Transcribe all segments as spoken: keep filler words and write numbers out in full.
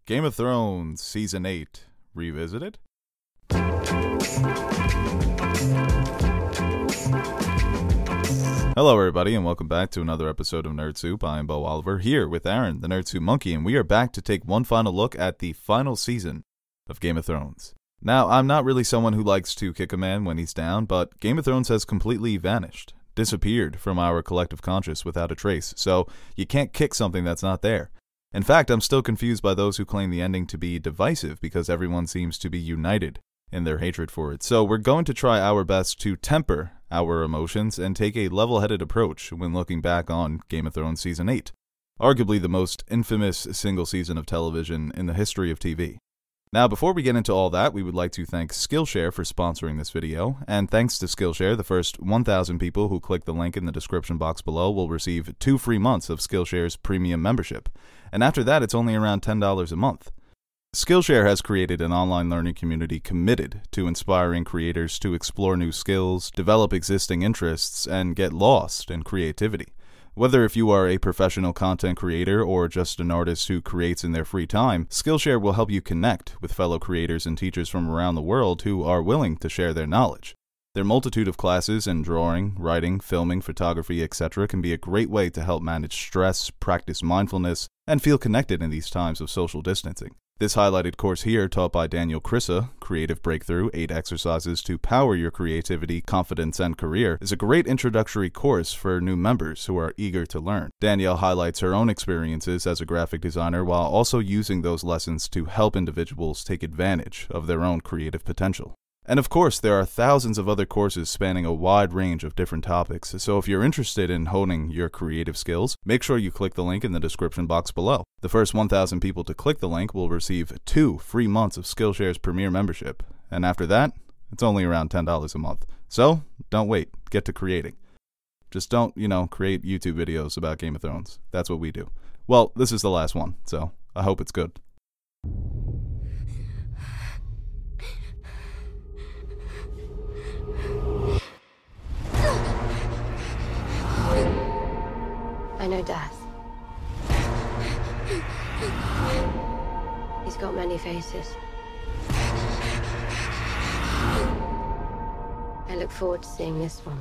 Game of Thrones Season eight Revisited? Hello everybody and welcome back to another episode of Nerd Soup. I am Bo Oliver, here with Aaron, the Nerd Soup Monkey, and we are back to take one final look at the final season of Game of Thrones. Now, I'm not really someone who likes to kick a man when he's down, but Game of Thrones has completely vanished, disappeared from our collective conscious without a trace, so you can't kick something that's not there. In fact, I'm still confused by those who claim the ending to be divisive because everyone seems to be united in their hatred for it. So we're going to try our best to temper our emotions and take a level-headed approach when looking back on Game of Thrones Season eight, arguably the most infamous single season of television in the history of T V. Now, before we get into all that, we would like to thank Skillshare for sponsoring this video, and thanks to Skillshare, the first one thousand people who click the link in the description box below will receive two free months of Skillshare's premium membership, and after that, it's only around ten dollars a month. Skillshare has created an online learning community committed to inspiring creators to explore new skills, develop existing interests, and get lost in creativity. Whether if you are a professional content creator or just an artist who creates in their free time, Skillshare will help you connect with fellow creators and teachers from around the world who are willing to share their knowledge. Their multitude of classes in drawing, writing, filming, photography, et cetera can be a great way to help manage stress, practice mindfulness, and feel connected in these times of social distancing. This highlighted course here, taught by Daniel Krissa, Creative Breakthrough, eight Exercises to Power Your Creativity, Confidence, and Career, is a great introductory course for new members who are eager to learn. Danielle highlights her own experiences as a graphic designer while also using those lessons to help individuals take advantage of their own creative potential. And of course, there are thousands of other courses spanning a wide range of different topics, so if you're interested in honing your creative skills, make sure you click the link in the description box below. The first one thousand people to click the link will receive two free months of Skillshare's Premier membership, and after that, it's only around ten dollars a month. So, don't wait, get to creating. Just don't, you know, create YouTube videos about Game of Thrones. That's what we do. Well, this is the last one, so I hope it's good. I know death. He's got many faces. I look forward to seeing this one.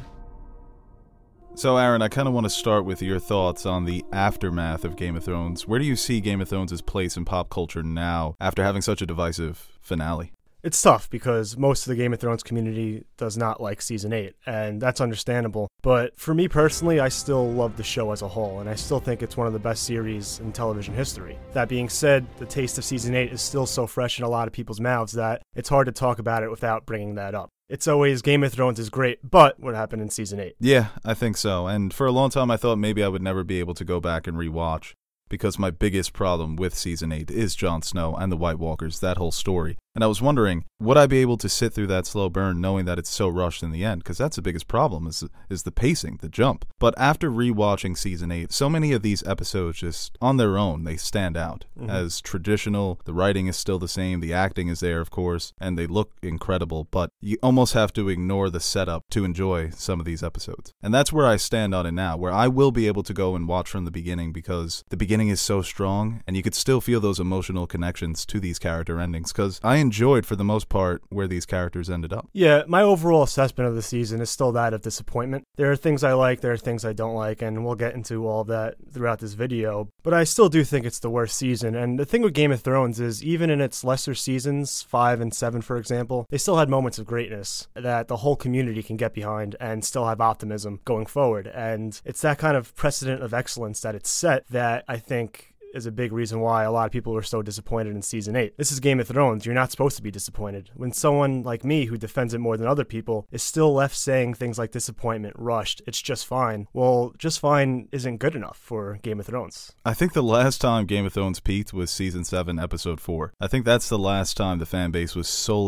So Aaron, I kind of want to start with your thoughts on the aftermath of Game of Thrones. Where do you see Game of Thrones' place in pop culture now after having such a divisive finale? It's tough because most of the Game of Thrones community does not like Season eight, and that's understandable. But for me personally, I still love the show as a whole, and I still think it's one of the best series in television history. That being said, the taste of Season eight is still so fresh in a lot of people's mouths that it's hard to talk about it without bringing that up. It's always Game of Thrones is great, but what happened in Season eight? Yeah, I think so. And for a long time, I thought maybe I would never be able to go back and rewatch, because my biggest problem with Season eight is Jon Snow and the White Walkers, that whole story. And I was wondering, would I be able to sit through that slow burn knowing that it's so rushed in the end? Because that's the biggest problem, is, is the pacing, the jump. But after rewatching Season eight, so many of these episodes just, on their own, they stand out mm-hmm. as traditional. The writing is still the same, the acting is there, of course, and they look incredible, but you almost have to ignore the setup to enjoy some of these episodes. And that's where I stand on it now, where I will be able to go and watch from the beginning, because the beginning is so strong, and you could still feel those emotional connections to these character endings, because I enjoyed, for the most part, where these characters ended up. Yeah, my overall assessment of the season is still that of disappointment. There are things I like, there are things I don't like, and we'll get into all of that throughout this video. But I still do think it's the worst season, and the thing with Game of Thrones is, even in its lesser seasons, five and seven for example, they still had moments of greatness that the whole community can get behind and still have optimism going forward. And it's that kind of precedent of excellence that it's set that I think is a big reason why a lot of people were so disappointed in Season eight. This is Game of Thrones. You're not supposed to be disappointed. When someone like me, who defends it more than other people, is still left saying things like disappointment, rushed, it's just fine, well, just fine isn't good enough for Game of Thrones. I think the last time Game of Thrones peaked was Season seven, Episode four. I think that's the last time the fan base was solely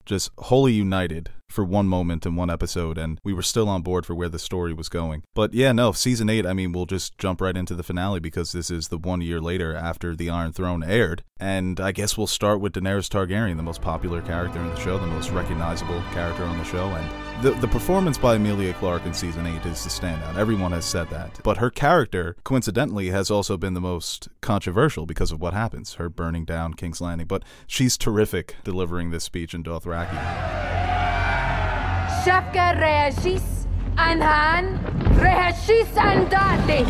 just wholly united for one moment in one episode, and we were still on board for where the story was going. But yeah, no, season eight, I mean, we'll just jump right into the finale because this is the one year later after the Iron Throne aired, and I guess we'll start with Daenerys Targaryen, the most popular character in the show, the most recognizable character on the show, and the, the performance by Emilia Clarke in season eight is the standout. Everyone has said that. But her character, coincidentally, has also been the most controversial because of what happens, her burning down King's Landing. But she's terrific delivering this speech in Dothraki. Shafka reagis anhan reagis andati.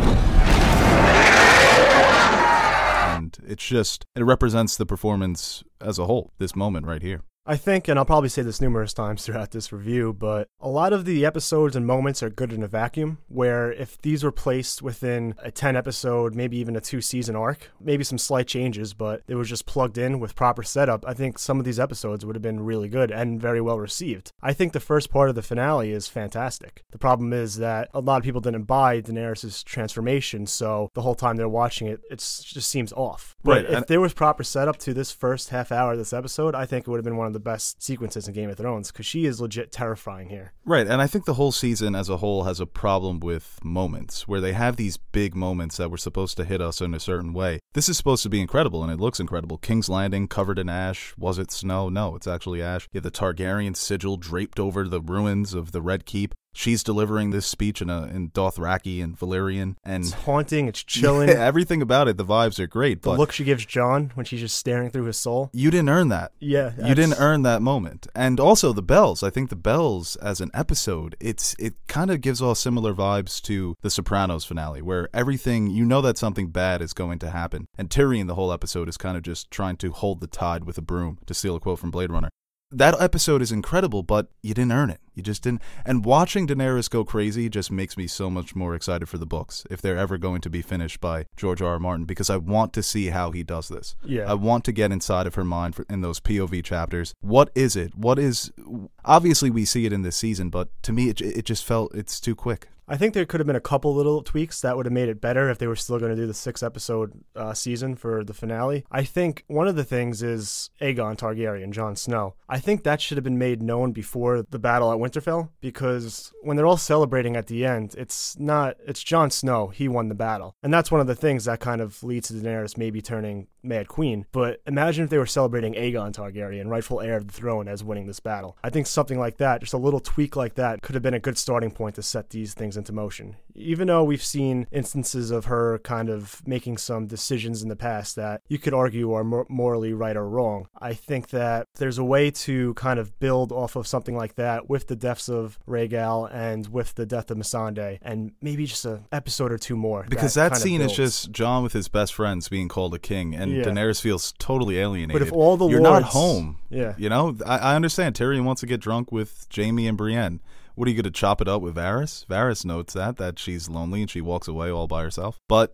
And it's just, it represents the performance as a whole, this moment right here. I think, and I'll probably say this numerous times throughout this review, but a lot of the episodes and moments are good in a vacuum, where if these were placed within a ten episode, maybe even a two season arc, maybe some slight changes, but it was just plugged in with proper setup, I think some of these episodes would have been really good and very well received. I think the first part of the finale is fantastic. The problem is that a lot of people didn't buy Daenerys' transformation, so the whole time they're watching it, it just seems off. But Right, if and- there was proper setup to this first half hour of this episode, I think it would have been one of the best sequences in Game of Thrones, because she is legit terrifying here. Right, and I think the whole season as a whole has a problem with moments, where they have these big moments that were supposed to hit us in a certain way. This is supposed to be incredible, and it looks incredible. King's Landing covered in ash. Was it snow? No, it's actually ash. You have the Targaryen sigil draped over the ruins of the Red Keep. She's delivering this speech in a in Dothraki and Valyrian, and It's haunting, it's chilling. yeah, everything about it, the vibes are great. The But look she gives Jon when she's just staring through his soul. you didn't earn that. Yeah. You didn't that's- earn that moment. And also the bells. I think the bells as an episode, it's it kind of gives off similar vibes to the Sopranos finale, where everything, you know that something bad is going to happen. And Tyrion, the whole episode, is kind of just trying to hold the tide with a broom, to steal a quote from Blade Runner. That episode is incredible, but you didn't earn it. You just didn't. And watching Daenerys go crazy just makes me so much more excited for the books, if they're ever going to be finished by George R. R. Martin, because I want to see how he does this. Yeah. I want to get inside of her mind for, in those P O V chapters. What is it? What is... Obviously, we see it in this season, but to me, it, it just felt it's too quick. I think there could have been a couple little tweaks that would have made it better if they were still going to do the six episode uh, season for the finale. I think one of the things is Aegon Targaryen, Jon Snow. I think that should have been made known before the battle at Winterfell, because when they're all celebrating at the end, it's not, it's Jon Snow. He won the battle. And that's one of the things that kind of leads to Daenerys maybe turning Mad Queen. But imagine if they were celebrating Aegon Targaryen, rightful heir of the throne, as winning this battle. I think something like that, just a little tweak like that, could have been a good starting point to set these things into motion. Even though we've seen instances of her kind of making some decisions in the past that you could argue are mor- morally right or wrong, I think that there's a way to kind of build off of something like that with the deaths of Rhaegal and with the death of Missandei, and maybe just an episode or two more. Because that, kind of scene is builds. just Jon with his best friends being called a king, and Yeah. Daenerys feels totally alienated. But if all the You're lords, not home. Yeah. You know, I, I understand. Tyrion wants to get drunk with Jaime and Brienne. What are you going to chop it up with Varys? Varys notes that, that she's lonely and she walks away all by herself. But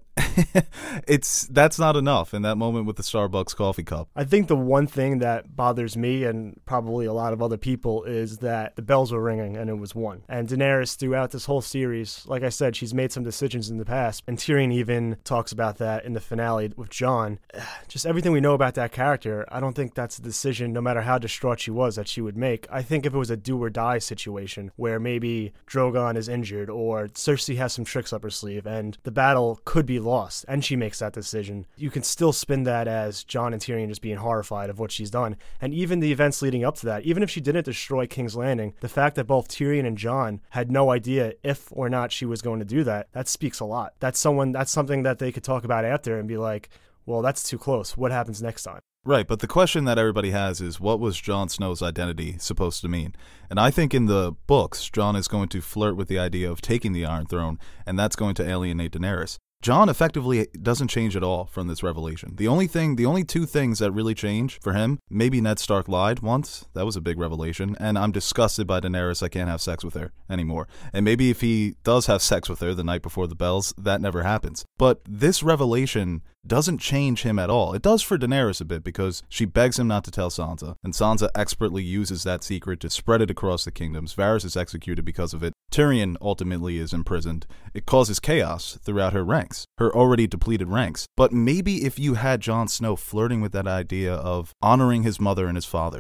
it's that's not enough in that moment with the Starbucks coffee cup. I think the one thing that bothers me and probably a lot of other people is that the bells were ringing and it was one. And Daenerys, throughout this whole series, like I said, she's made some decisions in the past. And Tyrion even talks about that in the finale with Jon. Just everything we know about that character, I don't think that's a decision, no matter how distraught she was, that she would make. I think if it was a do or die situation where maybe Drogon is injured or Cersei has some tricks up her sleeve and the battle could be lost and she makes that decision, you can still spin that as Jon and Tyrion just being horrified of what she's done. And even the events leading up to that, even if she didn't destroy King's Landing, the fact that both Tyrion and Jon had no idea if or not she was going to do that, that speaks a lot. That's someone, that's something that they could talk about after and be like, well, that's too close. What happens next time? Right, but the question that everybody has is, what was Jon Snow's identity supposed to mean? And I think in the books, Jon is going to flirt with the idea of taking the Iron Throne, and that's going to alienate Daenerys. Jon effectively doesn't change at all from this revelation. The only thing, the only two things that really change for him, maybe Ned Stark lied once. That was a big revelation. And I'm disgusted by Daenerys. I can't have sex with her anymore. And maybe if he does have sex with her the night before the bells, that never happens. But this revelation doesn't change him at all. It does for Daenerys a bit, because she begs him not to tell Sansa, and Sansa expertly uses that secret to spread it across the kingdoms. Varys is executed because of it. Tyrion ultimately is imprisoned. It causes chaos throughout her ranks, her already depleted ranks. But maybe if you had Jon Snow flirting with that idea of honoring his mother and his father,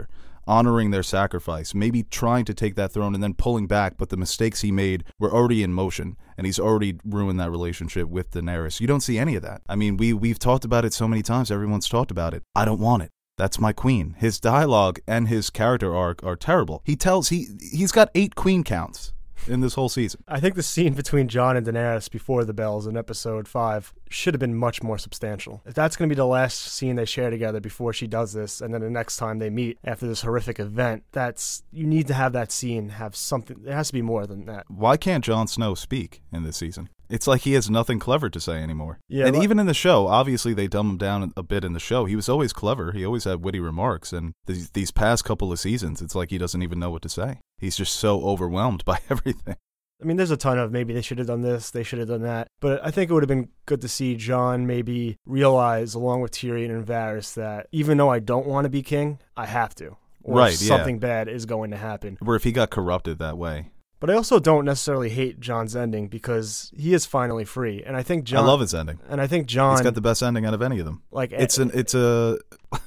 honoring their sacrifice, maybe trying to take that throne and then pulling back, but the mistakes he made were already in motion, and he's already ruined that relationship with Daenerys. You don't see any of that. I mean, we, we've talked about it so many times. Everyone's talked about it. I don't want it. That's my queen. His dialogue and his character arc are terrible. He tells, he, he's got eight queen counts in this whole season. I think the scene between Jon and Daenerys before the bells in episode five should have been much more substantial. If that's going to be the last scene they share together before she does this, and then the next time they meet after this horrific event, that's, you need to have that scene have something. It has to be more than that. Why can't Jon Snow speak in this season? It's like he has nothing clever to say anymore. Yeah, and like, even in the show, obviously they dumb him down a bit in the show. He was always clever. He always had witty remarks. And these, these past couple of seasons, it's like he doesn't even know what to say. He's just so overwhelmed by everything. I mean, there's a ton of maybe they should have done this, they should have done that. But I think it would have been good to see Jon maybe realize, along with Tyrion and Varys, that even though I don't want to be king, I have to. Or right, something yeah. bad is going to happen. Where if he got corrupted that way. But I also don't necessarily hate Jon's ending because he is finally free, and I think Jon. I love his ending, and I think Jon. He's got the best ending out of any of them. Like it's an it's a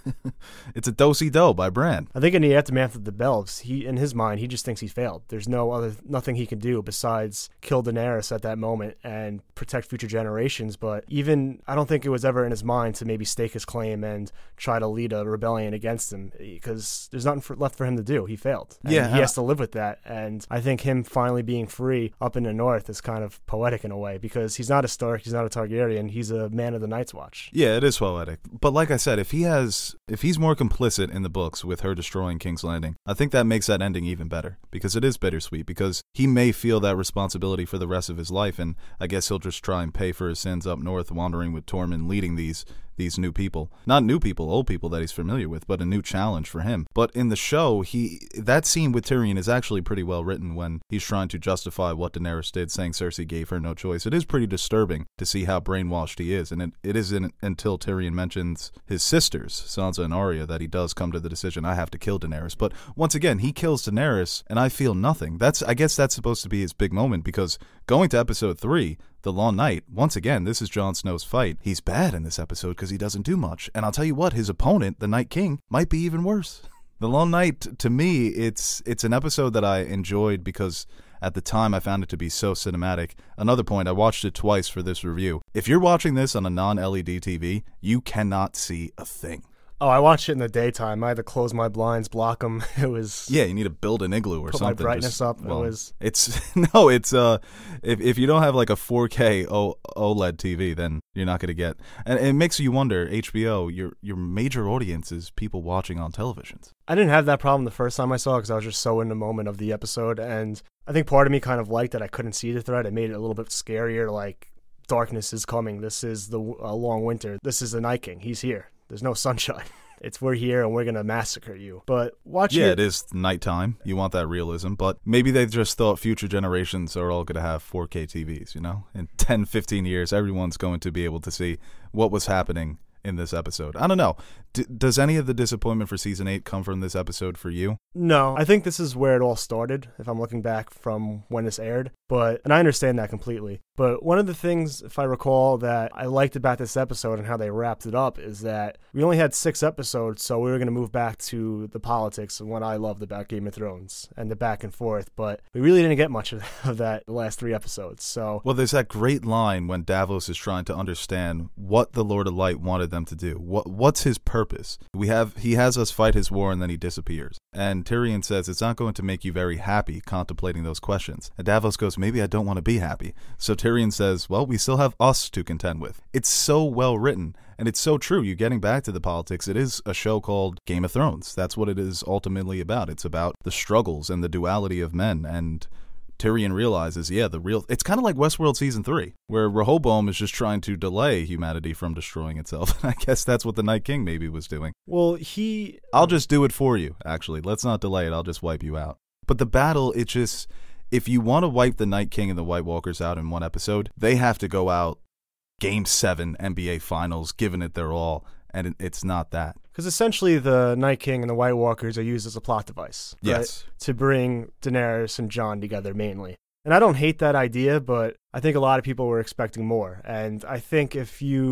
it's a do-si-do by Bran. I think in the aftermath of the bells, he in his mind he just thinks he failed. There's no other nothing he can do besides kill Daenerys at that moment and protect future generations. But even I don't think it was ever in his mind to maybe stake his claim and try to lead a rebellion against him because there's nothing for, left for him to do. He failed. And yeah, he has to live with that. And I think him finally being free up in the north is kind of poetic in a way because he's not a Stark, he's not a Targaryen, he's a man of the Night's Watch. Yeah, it is poetic. But like I said, if he has, if he's more complicit in the books with her destroying King's Landing, I think that makes that ending even better because it is bittersweet because he may feel that responsibility for the rest of his life, and I guess he'll just try and pay for his sins up north, wandering with Tormund, leading these these new people. Not new people, old people that he's familiar with, but a new challenge for him. But in the show, he that scene with Tyrion is actually pretty well written when he's trying to justify what Daenerys did, saying Cersei gave her no choice. It is pretty disturbing to see how brainwashed he is, and it, it isn't until Tyrion mentions his sisters, Sansa and Arya, that he does come to the decision, I have to kill Daenerys. But once again, he kills Daenerys, and I feel nothing. That's I guess that's supposed to be his big moment, because going to episode three, The Long Night, once again, this is Jon Snow's fight. He's bad in this episode because he doesn't do much. And I'll tell you what, his opponent, the Night King, might be even worse. The Long Night, to me, it's it's an episode that I enjoyed because at the time I found it to be so cinematic. Another point, I watched it twice for this review. If you're watching this on a non-L E D T V, you cannot see a thing. Oh, I watched it in the daytime. I had to close my blinds, block them. It was yeah. You need to build an igloo or put something. Put my brightness Just, up. Well, it was. It's no. It's uh, if if you don't have like a four K o- OLED T V, then you're not gonna get. And it makes you wonder. H B O, your your major audience is people watching on televisions. I didn't have that problem the first time I saw it because I was just so in the moment of the episode, and I think part of me kind of liked that I couldn't see the threat. It made it a little bit scarier. Like darkness is coming. This is the uh, long winter. This is the Night King. He's here. There's no sunshine. It's we're here and we're going to massacre you. But watching Yeah, it, it is nighttime. You want that realism. But maybe they just thought future generations are all going to have four K T Vs, you know? In ten, fifteen years, everyone's going to be able to see what was happening in this episode. I don't know. D- does any of the disappointment for season eight come from this episode for you? No. I think this is where it all started, if I'm looking back from when this aired. But, and I understand that completely. But one of the things, if I recall, that I liked about this episode and how they wrapped it up is that we only had six episodes, so we were going to move back to the politics and what I loved about Game of Thrones and the back and forth. But we really didn't get much of that the last three episodes. So, well, there's that great line when Davos is trying to understand what the Lord of Light wanted them to do. What What's his purpose? We have He has us fight his war and then he disappears. And Tyrion says it's not going to make you very happy contemplating those questions. And Davos goes, maybe I don't want to be happy. So Tyrion says, well, we still have us to contend with. It's so well written. And it's so true. You're getting back to the politics. It is a show called Game of Thrones. That's what it is ultimately about. It's about the struggles and the duality of men. And Tyrion realizes, yeah, the real... It's kind of like Westworld Season three, where Rehoboam is just trying to delay humanity from destroying itself. I guess that's what the Night King maybe was doing. Well, he... I'll just do it for you, actually. Let's not delay it. I'll just wipe you out. But the battle, it just... If you want to wipe the Night King and the White Walkers out in one episode, they have to go out Game seven N B A Finals, giving it their all, and it's not that. Because essentially the Night King and the White Walkers are used as a plot device. Right? Yes. To bring Daenerys and Jon together mainly. And I don't hate that idea, but I think a lot of people were expecting more. And I think if you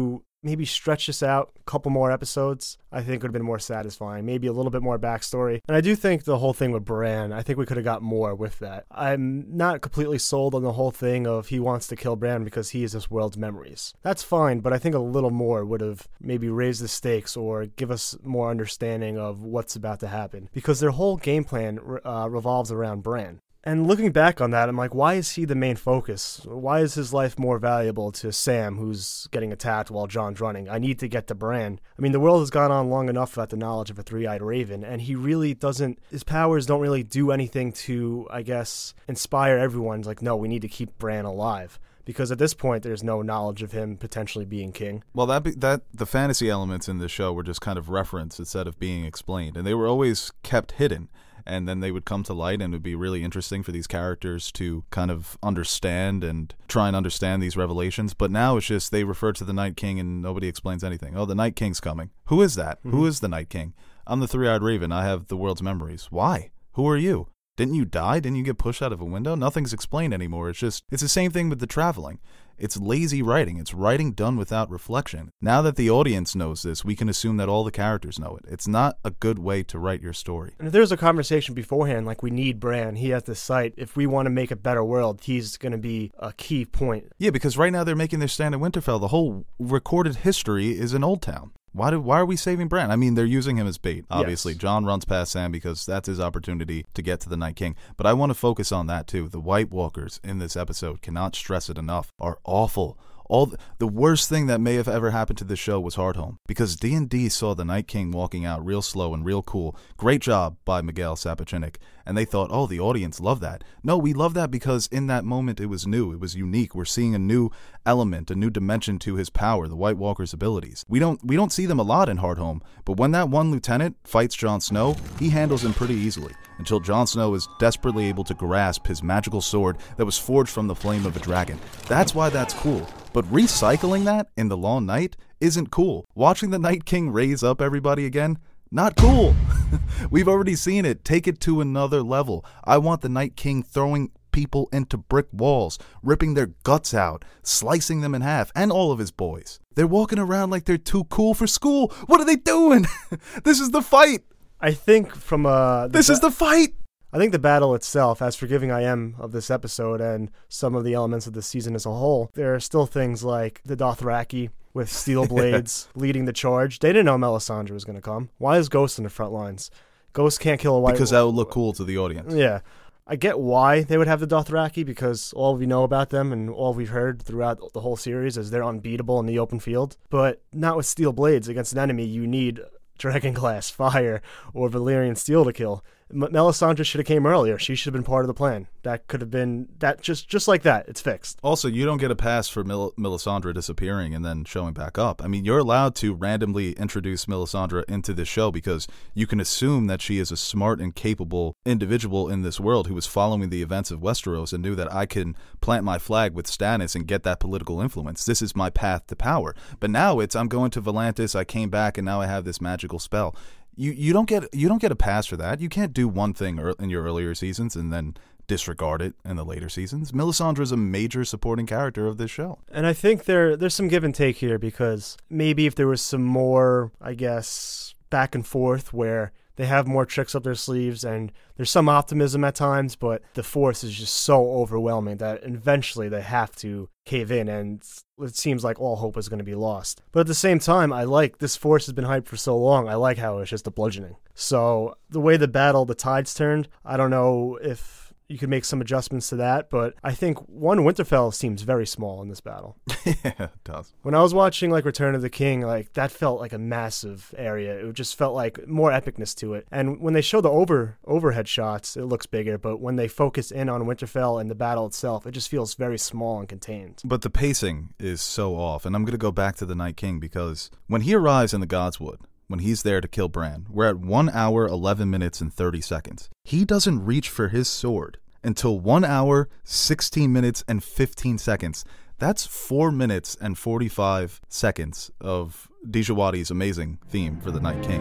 maybe stretch this out a couple more episodes, I think would have been more satisfying. Maybe a little bit more backstory. And I do think the whole thing with Bran, I think we could have got more with that. I'm not completely sold on the whole thing of he wants to kill Bran because he is this world's memories. That's fine, but I think a little more would have maybe raised the stakes or give us more understanding of what's about to happen. Because their whole game plan uh, revolves around Bran. And looking back on that, I'm like, why is he the main focus? Why is his life more valuable to Sam, who's getting attacked while Jon's running? I need to get to Bran. I mean, the world has gone on long enough without the knowledge of a three-eyed raven, and he really doesn't, his powers don't really do anything to, I guess, inspire everyone. It's like, no, we need to keep Bran alive. Because at this point, there's no knowledge of him potentially being king. Well, that be, that the fantasy elements in the show were just kind of referenced instead of being explained, and they were always kept hidden. And then they would come to light, and it would be really interesting for these characters to kind of understand and try and understand these revelations. But now it's just they refer to the Night King, and nobody explains anything. Oh, the Night King's coming. Who is that? Mm-hmm. Who is the Night King? I'm the Three-Eyed Raven. I have the world's memories. Why? Who are you? Didn't you die? Didn't you get pushed out of a window? Nothing's explained anymore. It's just, it's the same thing with the traveling. It's lazy writing. It's writing done without reflection. Now that the audience knows this, we can assume that all the characters know it. It's not a good way to write your story. And if there's a conversation beforehand, like we need Bran, he has this site. If we want to make a better world, he's going to be a key point. Yeah, because right now they're making their stand in Winterfell. The whole recorded history is in Old Town. Why do, why are we saving Bran? I mean, they're using him as bait, obviously. Yes. Jon runs past Sam because that's his opportunity to get to the Night King. But I want to focus on that, too. The White Walkers in this episode, cannot stress it enough, are awful. All the, the worst thing that may have ever happened to this show was Hardhome, because D and D saw the Night King walking out real slow and real cool. Great job by Miguel Sapochnik. And they thought, oh, the audience loved that. No, we love that because in that moment it was new. It was unique. We're seeing a new element, a new dimension to his power, the White Walker's abilities. We don't we don't see them a lot in Hardhome, but when that one lieutenant fights Jon Snow, he handles him pretty easily, until Jon Snow is desperately able to grasp his magical sword that was forged from the flame of a dragon. That's why that's cool. But recycling that in The Long Night isn't cool. Watching the Night King raise up everybody again, not cool. We've already seen it. Take it to another level. I want the Night King throwing people into brick walls, ripping their guts out, slicing them in half, and all of his boys. They're walking around like they're too cool for school. What are they doing? This is the fight. I think from uh, this ba- is the fight. I think the battle itself, as forgiving I am of this episode and some of the elements of the season as a whole, there are still things like the Dothraki with steel blades leading the charge. They didn't know Melisandre was going to come. Why is Ghost in the front lines? Ghost can't kill a white... Because that would look cool to the audience. Yeah. I get why they would have the Dothraki, because all we know about them and all we've heard throughout the whole series is they're unbeatable in the open field. But not with steel blades. Against an enemy, you need dragonglass, fire, or Valyrian steel to kill. M- Melisandre should have came earlier. She should have been part of the plan. That could have been that just just like that. It's fixed. Also, you don't get a pass for Mel- Melisandre disappearing and then showing back up. I mean, you're allowed to randomly introduce Melisandre into this show because you can assume that she is a smart and capable individual in this world who was following the events of Westeros and knew that I can plant my flag with Stannis and get that political influence. This is my path to power. But now it's I'm going to Volantis. I came back and now I have this magical spell. You you don't get you don't get a pass for that. You can't do one thing in your earlier seasons and then disregard it in the later seasons. Melisandre is a major supporting character of this show. And I think there there's some give and take here, because maybe if there was some more, I guess, back and forth where they have more tricks up their sleeves and there's some optimism at times, but the force is just so overwhelming that eventually they have to cave in, and it seems like all hope is going to be lost. But at the same time, I like this force has been hyped for so long. I like how it's just a bludgeoning. So the way the battle, the tides turned, I don't know if you could make some adjustments to that, but I think one Winterfell seems very small in this battle. Yeah, it does. When I was watching like Return of the King, like that felt like a massive area. It just felt like more epicness to it. And when they show the over overhead shots, it looks bigger, but when they focus in on Winterfell and the battle itself, it just feels very small and contained. But the pacing is so off, and I'm going to go back to the Night King, because when he arrives in the Godswood, when he's there to kill Bran, we're at one hour, eleven minutes, and thirty seconds. He doesn't reach for his sword until one hour, sixteen minutes, and fifteen seconds. That's four minutes and forty-five seconds of Dijawadi's amazing theme for the Night King.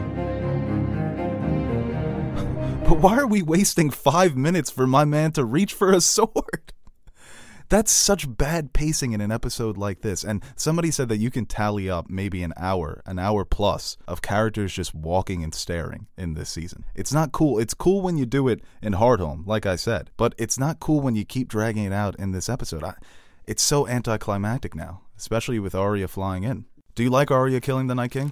But why are we wasting five minutes for my man to reach for a sword? That's such bad pacing in an episode like this. And somebody said that you can tally up maybe an hour, an hour plus of characters just walking and staring in this season. It's not cool. It's cool when you do it in Hardhome, like I said, but it's not cool when you keep dragging it out in this episode. I, it's so anticlimactic now, especially with Arya flying in. Do you like Arya killing the Night King?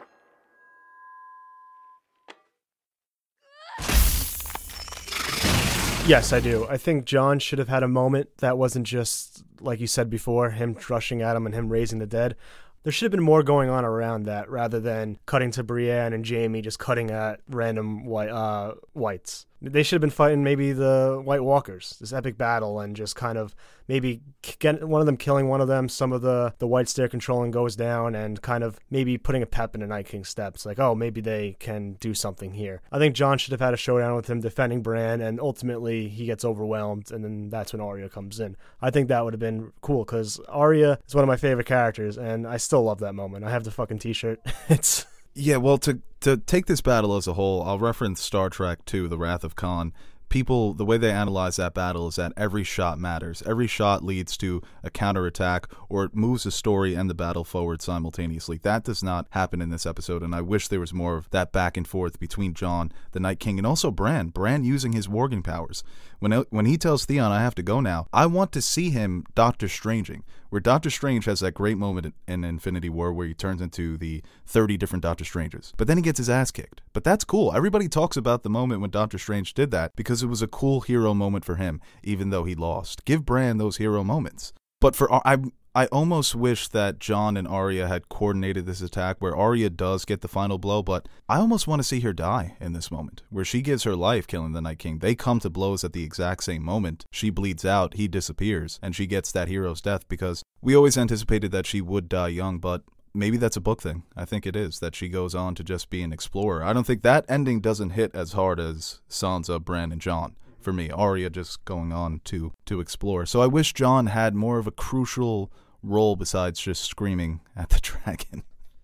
Yes, I do. I think Jon should have had a moment that wasn't just, like you said before, him rushing at him and him raising the dead. There should have been more going on around that rather than cutting to Brienne and Jaime just cutting at random white uh, whites. They should have been fighting maybe the White Walkers, this epic battle, and just kind of maybe get one of them killing one of them, some of the, the whites they're controlling goes down, and kind of maybe putting a pep in the Night King's steps. Like, oh, maybe they can do something here. I think Jon should have had a showdown with him defending Bran, and ultimately he gets overwhelmed, and then that's when Arya comes in. I think that would have been cool, because Arya is one of my favorite characters, and I still love that moment. I have the fucking t-shirt. It's... Yeah, well, to to take this battle as a whole, I'll reference Star Trek two, The Wrath of Khan. People, the way they analyze that battle is that every shot matters. Every shot leads to a counterattack, or it moves the story and the battle forward simultaneously. That does not happen in this episode, and I wish there was more of that back and forth between Jon, the Night King, and also Bran. Bran using his warging powers. When when he tells Theon, I have to go now, I want to see him Doctor Stranging, where Doctor Strange has that great moment in Infinity War where he turns into the thirty different Doctor Stranges. But then he gets his ass kicked. But that's cool. Everybody talks about the moment when Doctor Strange did that because it was a cool hero moment for him, even though he lost. Give Bran those hero moments. But for I, I almost wish that Jon and Arya had coordinated this attack where Arya does get the final blow, but I almost want to see her die in this moment, where she gives her life killing the Night King. They come to blows at the exact same moment. She bleeds out, he disappears, and she gets that hero's death because we always anticipated that she would die young, but maybe that's a book thing. I think it is, that she goes on to just be an explorer. I don't think that ending doesn't hit as hard as Sansa, Bran, and Jon. For me, Arya just going on to, to explore. So I wish Jon had more of a crucial role besides just screaming at the dragon.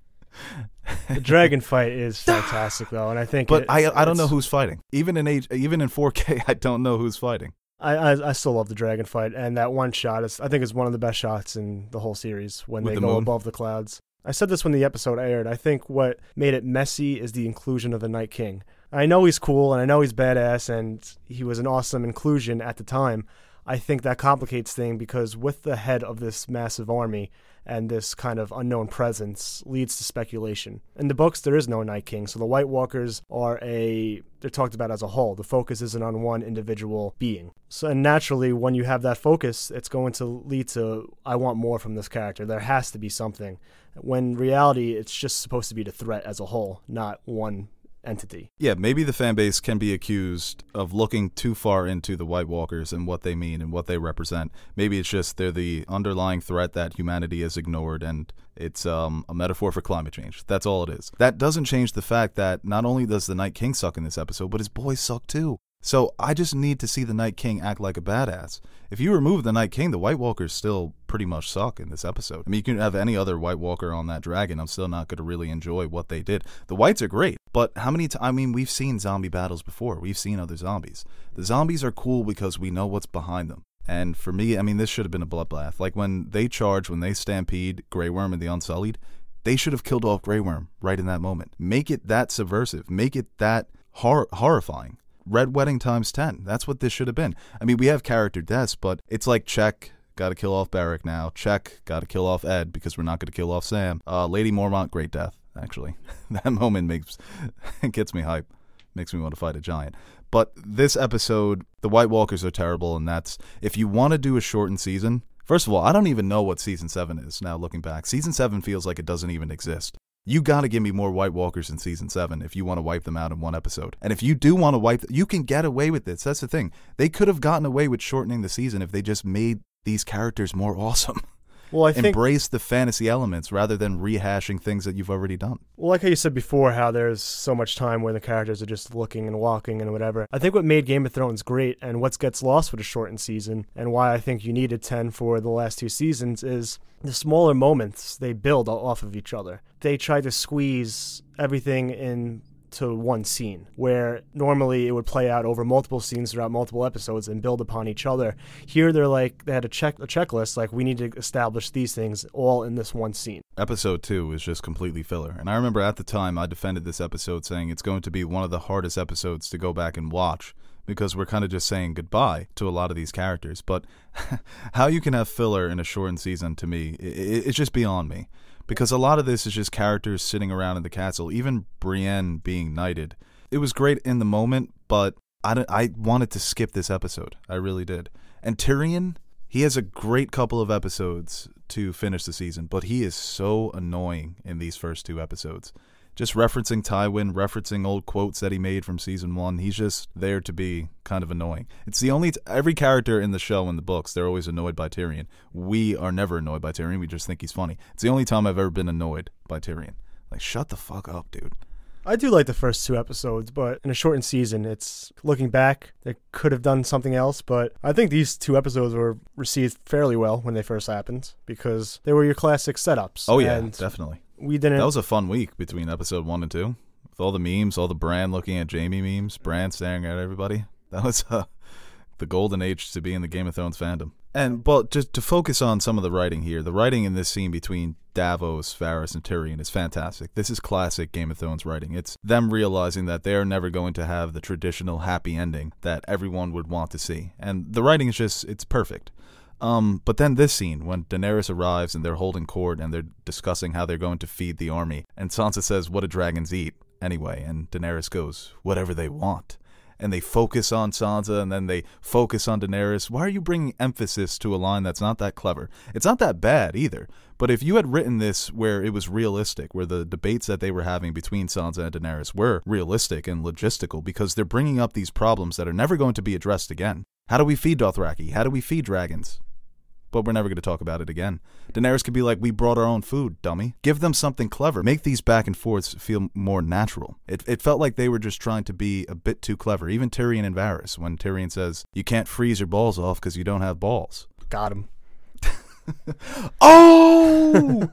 The dragon fight is fantastic, though, and I think. But it, I I don't know who's fighting. Even in H, even in four K, I don't know who's fighting. I, I I still love the dragon fight, and that one shot is I think is one of the best shots in the whole series when With they the go moon? above the clouds. I said this when the episode aired. I think what made it messy is the inclusion of the Night King. I know he's cool, and I know he's badass, and he was an awesome inclusion at the time. I think that complicates things because with the head of this massive army and this kind of unknown presence leads to speculation. In the books, there is no Night King, so the White Walkers are a... they're talked about as a whole. The focus isn't on one individual being. So and naturally, when you have that focus, it's going to lead to, I want more from this character. There has to be something. When in reality, it's just supposed to be the threat as a whole, not one entity. Yeah, maybe the fan base can be accused of looking too far into the White Walkers and what they mean and what they represent. Maybe it's just they're the underlying threat that humanity has ignored, and it's um, a metaphor for climate change. That's all it is. That doesn't change the fact that not only does the Night King suck in this episode, but his boys suck too. So I just need to see the Night King act like a badass. If you remove the Night King, the White Walkers still pretty much suck in this episode. I mean, you can have any other White Walker on that dragon. I'm still not going to really enjoy what they did. The Whites are great, but how many times? I mean, we've seen zombie battles before. We've seen other zombies. The zombies are cool because we know what's behind them. And for me, I mean, this should have been a bloodbath. Like when they charge, when they stampede Grey Worm and the Unsullied, they should have killed off Grey Worm right in that moment. Make it that subversive. Make it that hor- horrifying. Red Wedding times ten. That's what this should have been. I mean, we have character deaths, but it's like, check, gotta kill off Beric now. Check, gotta kill off Ed because we're not gonna kill off Sam. Uh, Lady Mormont, great death, actually. That moment makes it gets me hype. Makes me want to fight a giant. But this episode, the White Walkers are terrible, and that's, if you want to do a shortened season, first of all, I don't even know what Season seven is now looking back. Season seven feels like it doesn't even exist. You gotta give me more White Walkers in Season seven if you want to wipe them out in one episode. And if you do want to wipe them, you can get away with this. That's the thing. They could have gotten away with shortening the season if they just made these characters more awesome. Well, I think embrace the fantasy elements rather than rehashing things that you've already done. Well, like how you said before, how there's so much time where the characters are just looking and walking and whatever. I think what made Game of Thrones great and what gets lost with a shortened season and why I think you needed ten for the last two seasons is the smaller moments they build off of each other. They try to squeeze everything in to one scene, where normally it would play out over multiple scenes throughout multiple episodes and build upon each other. Here they're like, they had a check a checklist, like we need to establish these things all in this one scene. Episode two was just completely filler. And I remember at the time I defended this episode saying it's going to be one of the hardest episodes to go back and watch because we're kind of just saying goodbye to a lot of these characters. But how you can have filler in a shortened season, to me, it, it's just beyond me. Because a lot of this is just characters sitting around in the castle, even Brienne being knighted. It was great in the moment, but I, I wanted to skip this episode. I really did. And Tyrion, he has a great couple of episodes to finish the season, but he is so annoying in these first two episodes. Just referencing Tywin, referencing old quotes that he made from season one. He's just there to be kind of annoying. It's the only, t- every character in the show and the books, they're always annoyed by Tyrion. We are never annoyed by Tyrion. We just think he's funny. It's the only time I've ever been annoyed by Tyrion. Like, shut the fuck up, dude. I do like the first two episodes, but in a shortened season, it's looking back, they could have done something else, but I think these two episodes were received fairly well when they first happened because they were your classic setups. Oh yeah, and definitely. We didn't. That was a fun week between episode one and two. With all the memes, all the Bran looking at Jaime memes, Bran staring at everybody. That was uh, the golden age to be in the Game of Thrones fandom. And but just to focus on some of the writing here, the writing in this scene between Davos, Varys, and Tyrion is fantastic. This is classic Game of Thrones writing. It's them realizing that they're never going to have the traditional happy ending that everyone would want to see. And the writing is just, it's perfect. Um, but then this scene, when Daenerys arrives and they're holding court and they're discussing how they're going to feed the army, and Sansa says, "What do dragons eat anyway?" And Daenerys goes, "Whatever they want." And they focus on Sansa, and then they focus on Daenerys. Why are you bringing emphasis to a line that's not that clever? It's not that bad either. But if you had written this where it was realistic, where the debates that they were having between Sansa and Daenerys were realistic and logistical, because they're bringing up these problems that are never going to be addressed again. How do we feed Dothraki? How do we feed dragons? But we're never going to talk about it again. Daenerys could be like, "We brought our own food, dummy." Give them something clever. Make these back and forths feel more natural. It it felt like they were just trying to be a bit too clever. Even Tyrion and Varys, when Tyrion says, "You can't freeze your balls off because you don't have balls." Got him. Oh!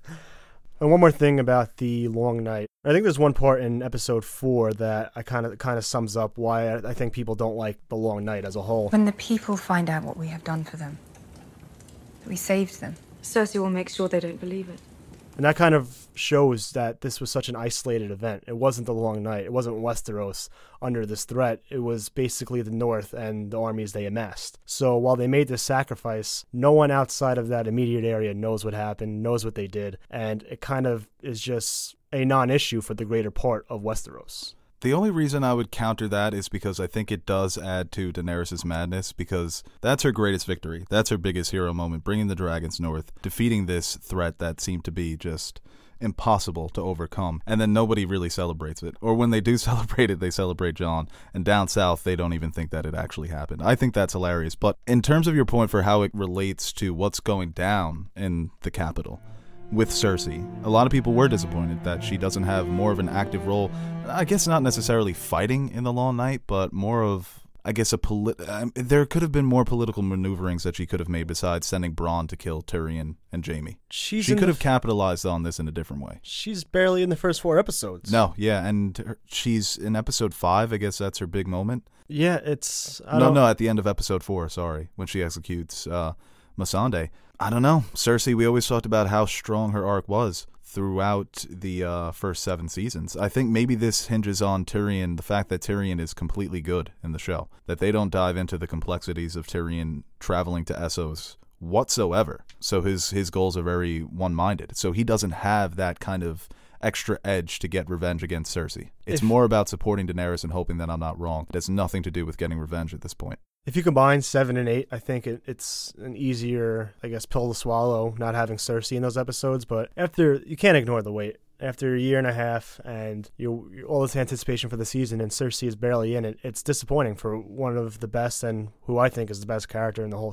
And one more thing about the long night. I think there's one part in episode four that I kind of kind of sums up why I, I think people don't like the long night as a whole. When the people find out what we have done for them, that we saved them, Cersei will make sure they don't believe it. And that kind of shows that this was such an isolated event. It wasn't the long night. It wasn't Westeros under this threat. It was basically the North and the armies they amassed. So while they made this sacrifice, no one outside of that immediate area knows what happened, knows what they did. And it kind of is just a non-issue for the greater part of Westeros. The only reason I would counter that is because I think it does add to Daenerys' madness, because that's her greatest victory. That's her biggest hero moment, bringing the dragons north, defeating this threat that seemed to be just impossible to overcome, and then nobody really celebrates it. Or when they do celebrate it, they celebrate Jon, and down south, they don't even think that it actually happened. I think that's hilarious. But in terms of your point for how it relates to what's going down in the capital, with Cersei, a lot of people were disappointed that she doesn't have more of an active role. I guess not necessarily fighting in the Long Night, but more of, I guess, a polit- um, there could have been more political maneuverings that she could have made besides sending Bronn to kill Tyrion and Jaime. She's she could have f- capitalized on this in a different way. She's barely in the first four episodes. No, yeah, and her, she's in episode five. I guess that's her big moment. Yeah, it's... I no, don't... no, at the end of episode four, sorry, when she executes uh, Missandei. I don't know. Cersei, we always talked about how strong her arc was throughout the uh, first seven seasons. I think maybe this hinges on Tyrion, the fact that Tyrion is completely good in the show, that they don't dive into the complexities of Tyrion traveling to Essos whatsoever. So his, his goals are very one-minded. So he doesn't have that kind of extra edge to get revenge against Cersei. It's if, more about supporting Daenerys and hoping that I'm not wrong. It has nothing to do with getting revenge at this point. If you combine seven and eight, I think it, it's an easier, I guess, pill to swallow not having Cersei in those episodes. But after, you can't ignore the wait. After a year and a half and you, you all this anticipation for the season and Cersei is barely in it, it's disappointing for one of the best and who I think is the best character in the whole show.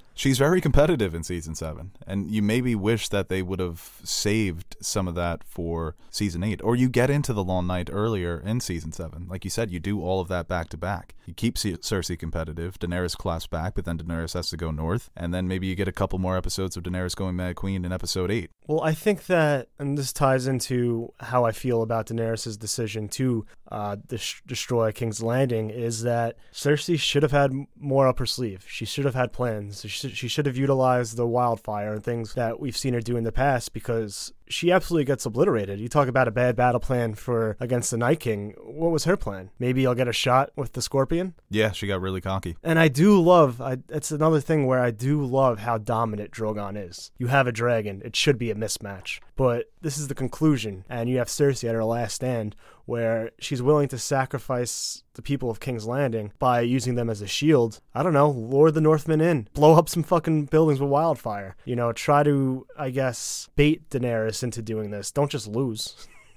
She's very competitive in season seven, and you maybe wish that they would have saved some of that for season eight, or you get into the Long Night earlier in season seven. Like you said, you do all of that back to back. You keep C- Cersei competitive, Daenerys claps back, but then Daenerys has to go north, and then maybe you get a couple more episodes of Daenerys going Mad Queen in episode eight. Well, I think that, and this ties into how I feel about Daenerys' decision to uh, dis- destroy King's Landing, is that Cersei should have had more up her sleeve. She should have had plans. She should, she should have utilized the wildfire and things that we've seen her do in the past, because she absolutely gets obliterated. You talk about a bad battle plan for against the Night King. What was her plan? Maybe I'll get a shot with the Scorpion? Yeah, she got really cocky. And I do love, I, it's another thing where I do love how dominant Drogon is. You have a dragon, it should be a mismatch. But this is the conclusion, and you have Cersei at her last stand, where she's willing to sacrifice the people of King's Landing by using them as a shield. I don't know, lure the Northmen in, blow up some fucking buildings with wildfire. You know, try to, I guess, bait Daenerys into doing this. Don't just lose.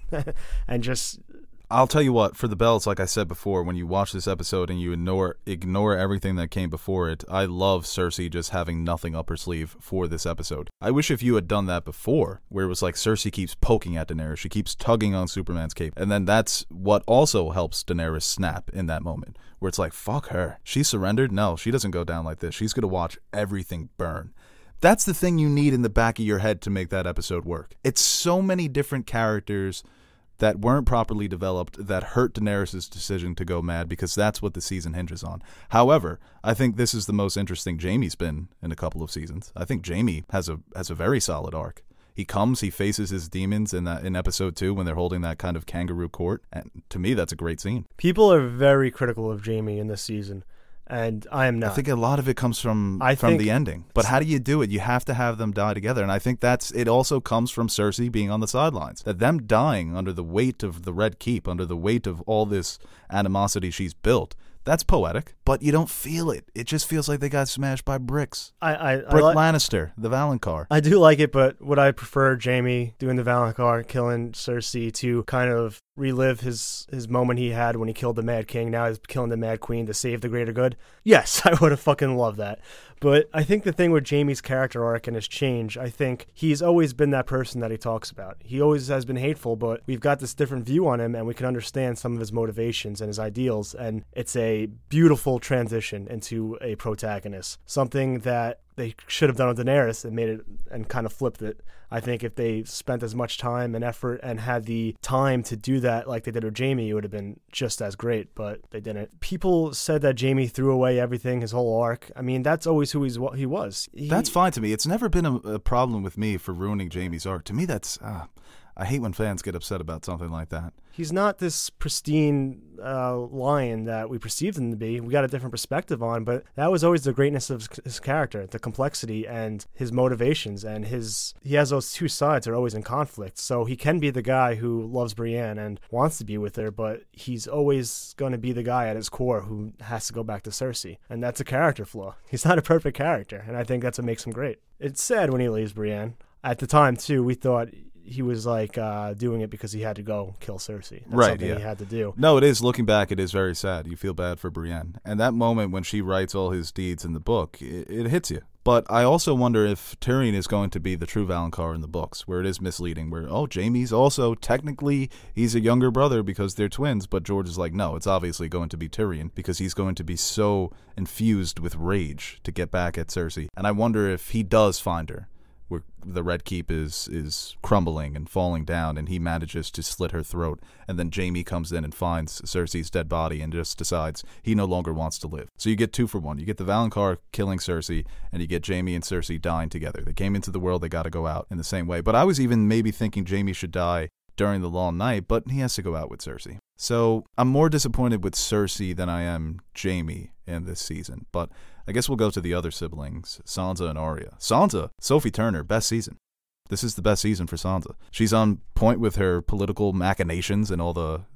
And just... I'll tell you what, for the bells, like I said before, when you watch this episode and you ignore ignore everything that came before it, I love Cersei just having nothing up her sleeve for this episode. I wish if you had done that before, where it was like Cersei keeps poking at Daenerys, she keeps tugging on Superman's cape, and then that's what also helps Daenerys snap in that moment, where it's like, fuck her. She surrendered? No, she doesn't go down like this. She's going to watch everything burn. That's the thing you need in the back of your head to make that episode work. It's so many different characters that weren't properly developed that hurt Daenerys' decision to go mad, because that's what the season hinges on. However, I think this is the most interesting Jaime's been in a couple of seasons. I think Jaime has a has a very solid arc. He comes, he faces his demons in that in episode two when they're holding that kind of kangaroo court, and to me that's a great scene. People are very critical of Jaime in this season. And I am not. I think a lot of it comes from I from think, the ending. But how do you do it? You have to have them die together. And I think that's it also comes from Cersei being on the sidelines. That them dying under the weight of the Red Keep, under the weight of all this animosity she's built, that's poetic. But you don't feel it. It just feels like they got smashed by bricks. I, I, Brick I li- Lannister, the Valonqar. I do like it, but would I prefer Jaime doing the Valonqar, killing Cersei, to kind of relive his, his moment he had when he killed the Mad King? Now he's killing the Mad Queen to save the greater good. Yes, I would have fucking loved that. But I think the thing with Jaime's character arc and his change, I think he's always been that person that he talks about. He always has been hateful, but we've got this different view on him, and we can understand some of his motivations and his ideals, and it's a beautiful transition into a protagonist. Something that they should have done with Daenerys and made it and kind of flipped it. I think if they spent as much time and effort and had the time to do that like they did with Jaime, it would have been just as great, but they didn't. People said that Jaime threw away everything, his whole arc. I mean, that's always who he's, he was. He, that's fine to me. It's never been a, a problem with me for ruining Jaime's arc. To me, that's... Uh, I hate when fans get upset about something like that. He's not this pristine uh, lion that we perceived him to be. We got a different perspective on, but that was always the greatness of his character, the complexity and his motivations, and his he has those two sides that are always in conflict. So he can be the guy who loves Brienne and wants to be with her, but he's always going to be the guy at his core who has to go back to Cersei, and that's a character flaw. He's not a perfect character, and I think that's what makes him great. It's sad when he leaves Brienne. At the time, too, we thought he was like uh, doing it because he had to go kill Cersei. That's right, something yeah. he had to do. No, it is. Looking back, it is very sad. You feel bad for Brienne. And that moment when she writes all his deeds in the book, it, it hits you. But I also wonder if Tyrion is going to be the true Valonqar in the books, where it is misleading, where, oh, Jaime's also, technically, he's a younger brother because they're twins, but George is like, no, it's obviously going to be Tyrion, because he's going to be so infused with rage to get back at Cersei. And I wonder if he does find her, where the Red Keep is is crumbling and falling down, and he manages to slit her throat, and then Jaime comes in and finds Cersei's dead body and just decides he no longer wants to live. So you get two for one. You get the Valonqar killing Cersei, and you get Jaime and Cersei dying together. They came into the world, they got to go out in the same way. But I was even maybe thinking Jaime should die during the Long Night, but he has to go out with Cersei. So I'm more disappointed with Cersei than I am Jaime in this season. But I guess we'll go to the other siblings, Sansa and Arya. Sansa, Sophie Turner, best season. This is the best season for Sansa. She's on point with her political machinations and all the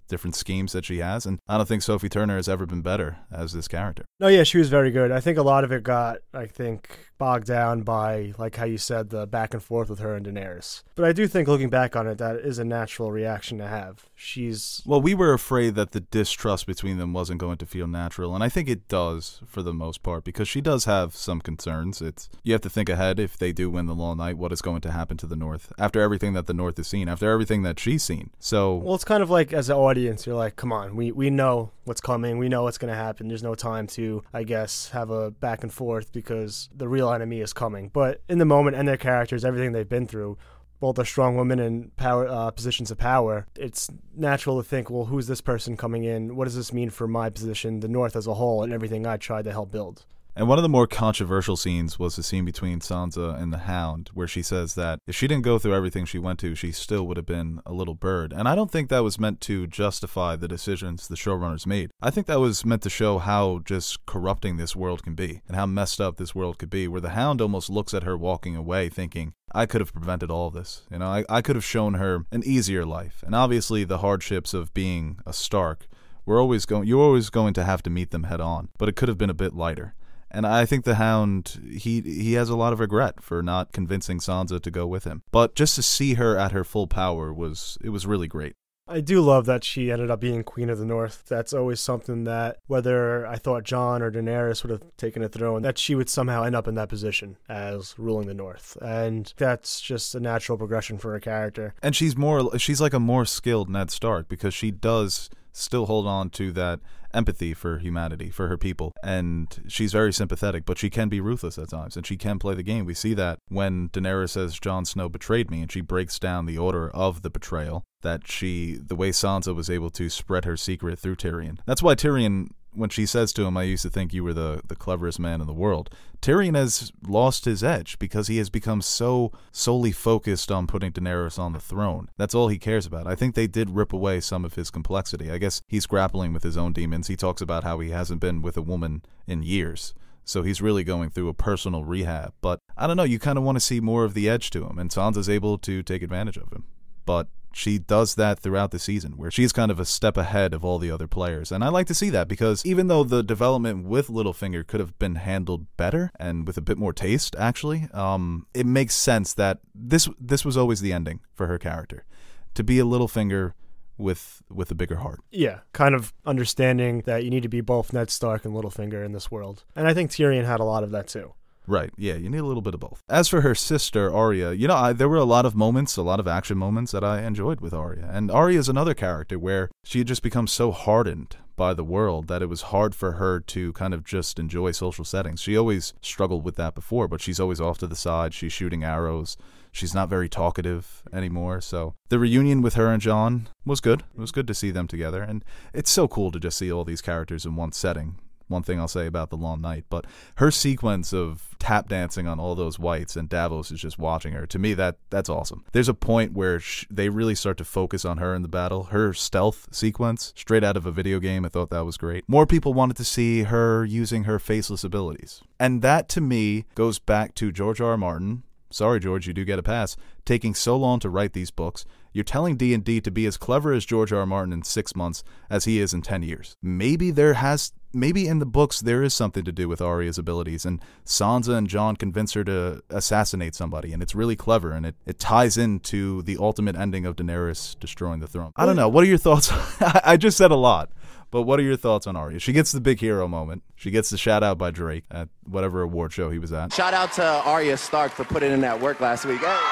different schemes that she has, and I don't think Sophie Turner has ever been better as this character. No, yeah, she was very good. I think a lot of it got, I think, bogged down by, like how you said, the back and forth with her and Daenerys. But I do think, looking back on it, that is a natural reaction to have. She's... Well, we were afraid that the distrust between them wasn't going to feel natural, and I think it does for the most part, because she does have some concerns. It's you have to think ahead if they do win the Long Night, what is going to happen to the North, after everything that the North has seen, after everything that she's seen. So... Well, it's kind of like, as an audience, you're like, come on, we, we know what's coming, we know what's going to happen, there's no time to, I guess, have a back and forth because the real enemy is coming. But in the moment, and their characters, everything they've been through, both are strong women in power uh, positions of power, it's natural to think, well, who's this person coming in? What does this mean for my position, the North as a whole, and everything I tried to help build? And one of the more controversial scenes was the scene between Sansa and the Hound, where she says that if she didn't go through everything she went to, she still would have been a little bird. And I don't think that was meant to justify the decisions the showrunners made. I think that was meant to show how just corrupting this world can be, and how messed up this world could be, where the Hound almost looks at her walking away thinking, I could have prevented all of this. You know, I, I could have shown her an easier life. And obviously the hardships of being a Stark, we're always going, you're always going to have to meet them head on, but it could have been a bit lighter. And I think the Hound, he he has a lot of regret for not convincing Sansa to go with him. But just to see her at her full power was, it was really great. I do love that she ended up being Queen of the North. That's always something that, whether I thought Jon or Daenerys would have taken a throne, that she would somehow end up in that position as ruling the North. And that's just a natural progression for her character. And she's more, she's like a more skilled Ned Stark, because she does still hold on to that empathy for humanity, for her people, and she's very sympathetic, but she can be ruthless at times, and she can play the game. We see that when Daenerys says Jon Snow betrayed me, and she breaks down the order of the betrayal, that she, the way Sansa was able to spread her secret through Tyrion. That's why Tyrion, when she says to him, I used to think you were the, the cleverest man in the world, Tyrion has lost his edge because he has become so solely focused on putting Daenerys on the throne. That's all he cares about. I think they did rip away some of his complexity. I guess he's grappling with his own demons. He talks about how he hasn't been with a woman in years. So he's really going through a personal rehab. But I don't know, you kind of want to see more of the edge to him, and Sansa's able to take advantage of him. But she does that throughout the season, where she's kind of a step ahead of all the other players. And I like to see that, because even though the development with Littlefinger could have been handled better and with a bit more taste, actually, um, it makes sense that this this was always the ending for her character. To be a Littlefinger with with a bigger heart. Yeah, kind of understanding that you need to be both Ned Stark and Littlefinger in this world. And I think Tyrion had a lot of that too. Right, yeah, you need a little bit of both. As for her sister, Arya, you know, I, there were a lot of moments, a lot of action moments that I enjoyed with Arya. And Arya is another character where she had just become so hardened by the world that it was hard for her to kind of just enjoy social settings. She always struggled with that before, but she's always off to the side. She's shooting arrows. She's not very talkative anymore. So the reunion with her and Jon was good. It was good to see them together. And it's so cool to just see all these characters in one setting. One thing I'll say about the Long Night, but her sequence of tap dancing on all those whites and Davos is just watching her. To me, that that's awesome. There's a point where sh- they really start to focus on her in the battle. Her stealth sequence, straight out of a video game, I thought that was great. More people wanted to see her using her faceless abilities. And that, to me, goes back to George R. R. Martin. Sorry, George, you do get a pass. Taking so long to write these books. You're telling D and D to be as clever as George R. R. Martin in six months as he is in ten years. Maybe there has... Maybe in the books there is something to do with Arya's abilities, and Sansa and Jon convince her to assassinate somebody, and it's really clever, and it, it ties into the ultimate ending of Daenerys destroying the throne. I don't know. What are your thoughts? I just said a lot, but what are your thoughts on Arya? She gets the big hero moment. She gets the shout out by Drake at whatever award show he was at. Shout out to Arya Stark for putting in that work last week. Hey.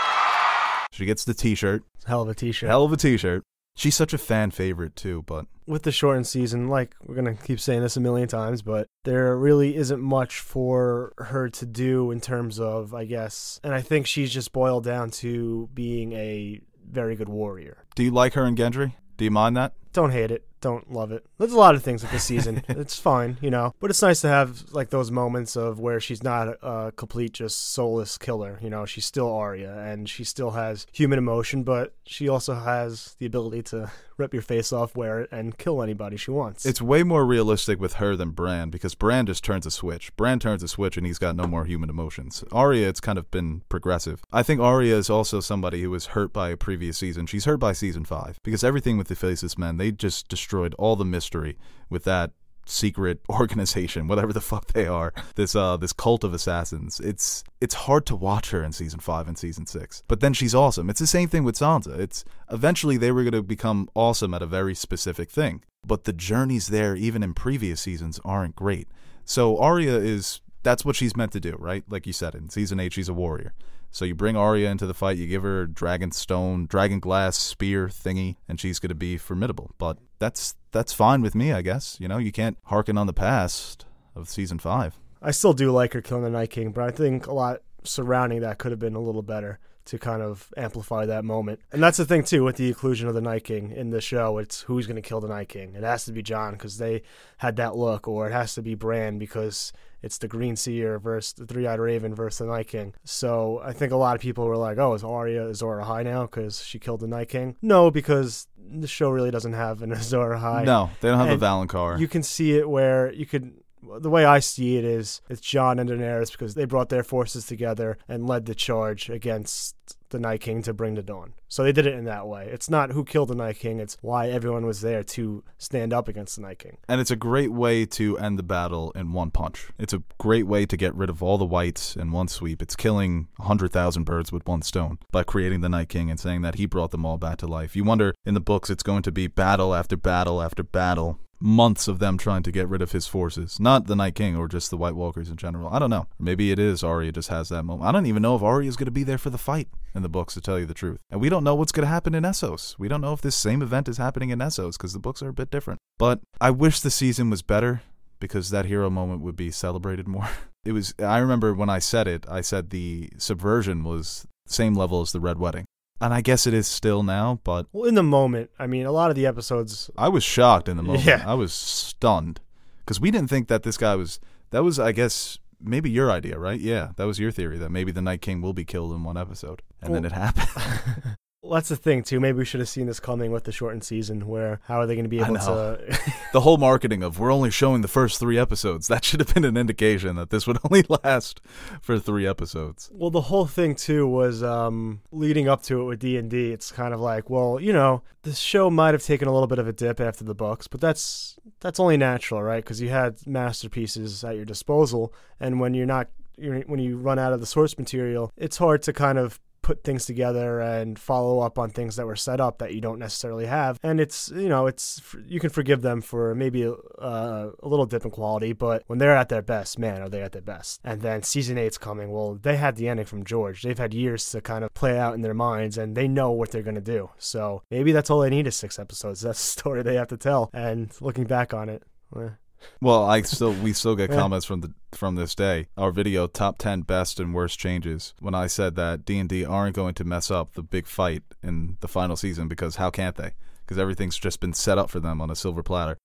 She gets the t-shirt. Hell of a t-shirt. Hell of a t-shirt. She's such a fan favorite, too, but... With the shortened season, like, we're going to keep saying this a million times, but there really isn't much for her to do in terms of, I guess... And I think she's just boiled down to being a very good warrior. Do you like her and Gendry? Do you mind that? Don't hate it. Don't love it. There's a lot of things with this season. It's fine, you know. But it's nice to have, like, those moments of where she's not a complete, just soulless killer. You know, she's still Arya, and she still has human emotion, but she also has the ability to rip your face off, wear it, and kill anybody she wants. It's way more realistic with her than Bran, because Bran just turns a switch. Bran turns a switch, and he's got no more human emotions. Arya, it's kind of been progressive. I think Arya is also somebody who was hurt by a previous season. She's hurt by season five, because everything with the Faceless Men, they They just destroyed all the mystery with that secret organization, whatever the fuck they are, this uh this cult of assassins. It's it's hard to watch her in season five and season six, but then she's awesome. It's the same thing with Sansa. It's eventually they were going to become awesome at a very specific thing, but the journeys there, even in previous seasons, aren't great. So Arya is, that's what she's meant to do, right? Like you said, in season eight, she's a warrior. So you bring Arya into the fight, you give her a dragon stone, dragon glass spear thingy, and she's going to be formidable. But that's that's fine with me, I guess. You know, you can't hearken on the past of season five. I still do like her killing the Night King, but I think a lot surrounding that could have been a little better to kind of amplify that moment. And that's the thing, too, with the inclusion of the Night King in the show. It's who's going to kill the Night King. It has to be Jon because they had that look, or it has to be Bran because it's the Green Seer versus the Three-Eyed Raven versus the Night King. So I think a lot of people were like, oh, is Arya Azor Ahai now because she killed the Night King? No, because the show really doesn't have an Azor Ahai. No, they don't have and a Valonqar. You can see it where you could... The way I see it is it's Jon and Daenerys because they brought their forces together and led the charge against the Night King to bring the dawn. So they did it in that way. It's not who killed the Night King, it's why everyone was there to stand up against the Night King. And it's a great way to end the battle in one punch. It's a great way to get rid of all the whites in one sweep. It's killing one hundred thousand birds with one stone by creating the Night King and saying that he brought them all back to life. You wonder, in the books, it's going to be battle after battle after battle. Months of them trying to get rid of his forces. Not the Night King or just the White Walkers in general. I don't know. Maybe it is Arya just has that moment. I don't even know if Arya is going to be there for the fight in the books, to tell you the truth. And we don't know what's going to happen in Essos. We don't know if this same event is happening in Essos because the books are a bit different. But I wish the season was better because that hero moment would be celebrated more. It was. I remember when I said it, I said the subversion was same level as the Red Wedding. And I guess it is still now, but... Well, in the moment, I mean, a lot of the episodes... I was shocked in the moment. Yeah. I was stunned. Because we didn't think that this guy was... That was, I guess, maybe your idea, right? Yeah, that was your theory, that maybe the Night King will be killed in one episode. And well, then it happened. Well, that's the thing, too. Maybe we should have seen this coming with the shortened season, where how are they going to be able to... The whole marketing of, we're only showing the first three episodes, that should have been an indication that this would only last for three episodes. Well, the whole thing, too, was um, leading up to it with D and D. It's kind of like, well, you know, the show might have taken a little bit of a dip after the books, but that's that's only natural, right? Because you had masterpieces at your disposal, and when you're not... You're, when you run out of the source material, it's hard to kind of put things together and follow up on things that were set up that you don't necessarily have. And it's, you know, it's, you can forgive them for maybe uh, a little dip in quality, but when they're at their best, man, are they at their best. And then season eight's coming. Well, they had the ending from George. They've had years to kind of play out in their minds, and they know what they're going to do. So maybe that's all they need is six episodes. That's the story they have to tell. And looking back on it, eh. Well, I still we still get comments from the from this day. Our video, top ten best and worst changes, when I said that D and D aren't going to mess up the big fight in the final season, because how can't they? Because everything's just been set up for them on a silver platter.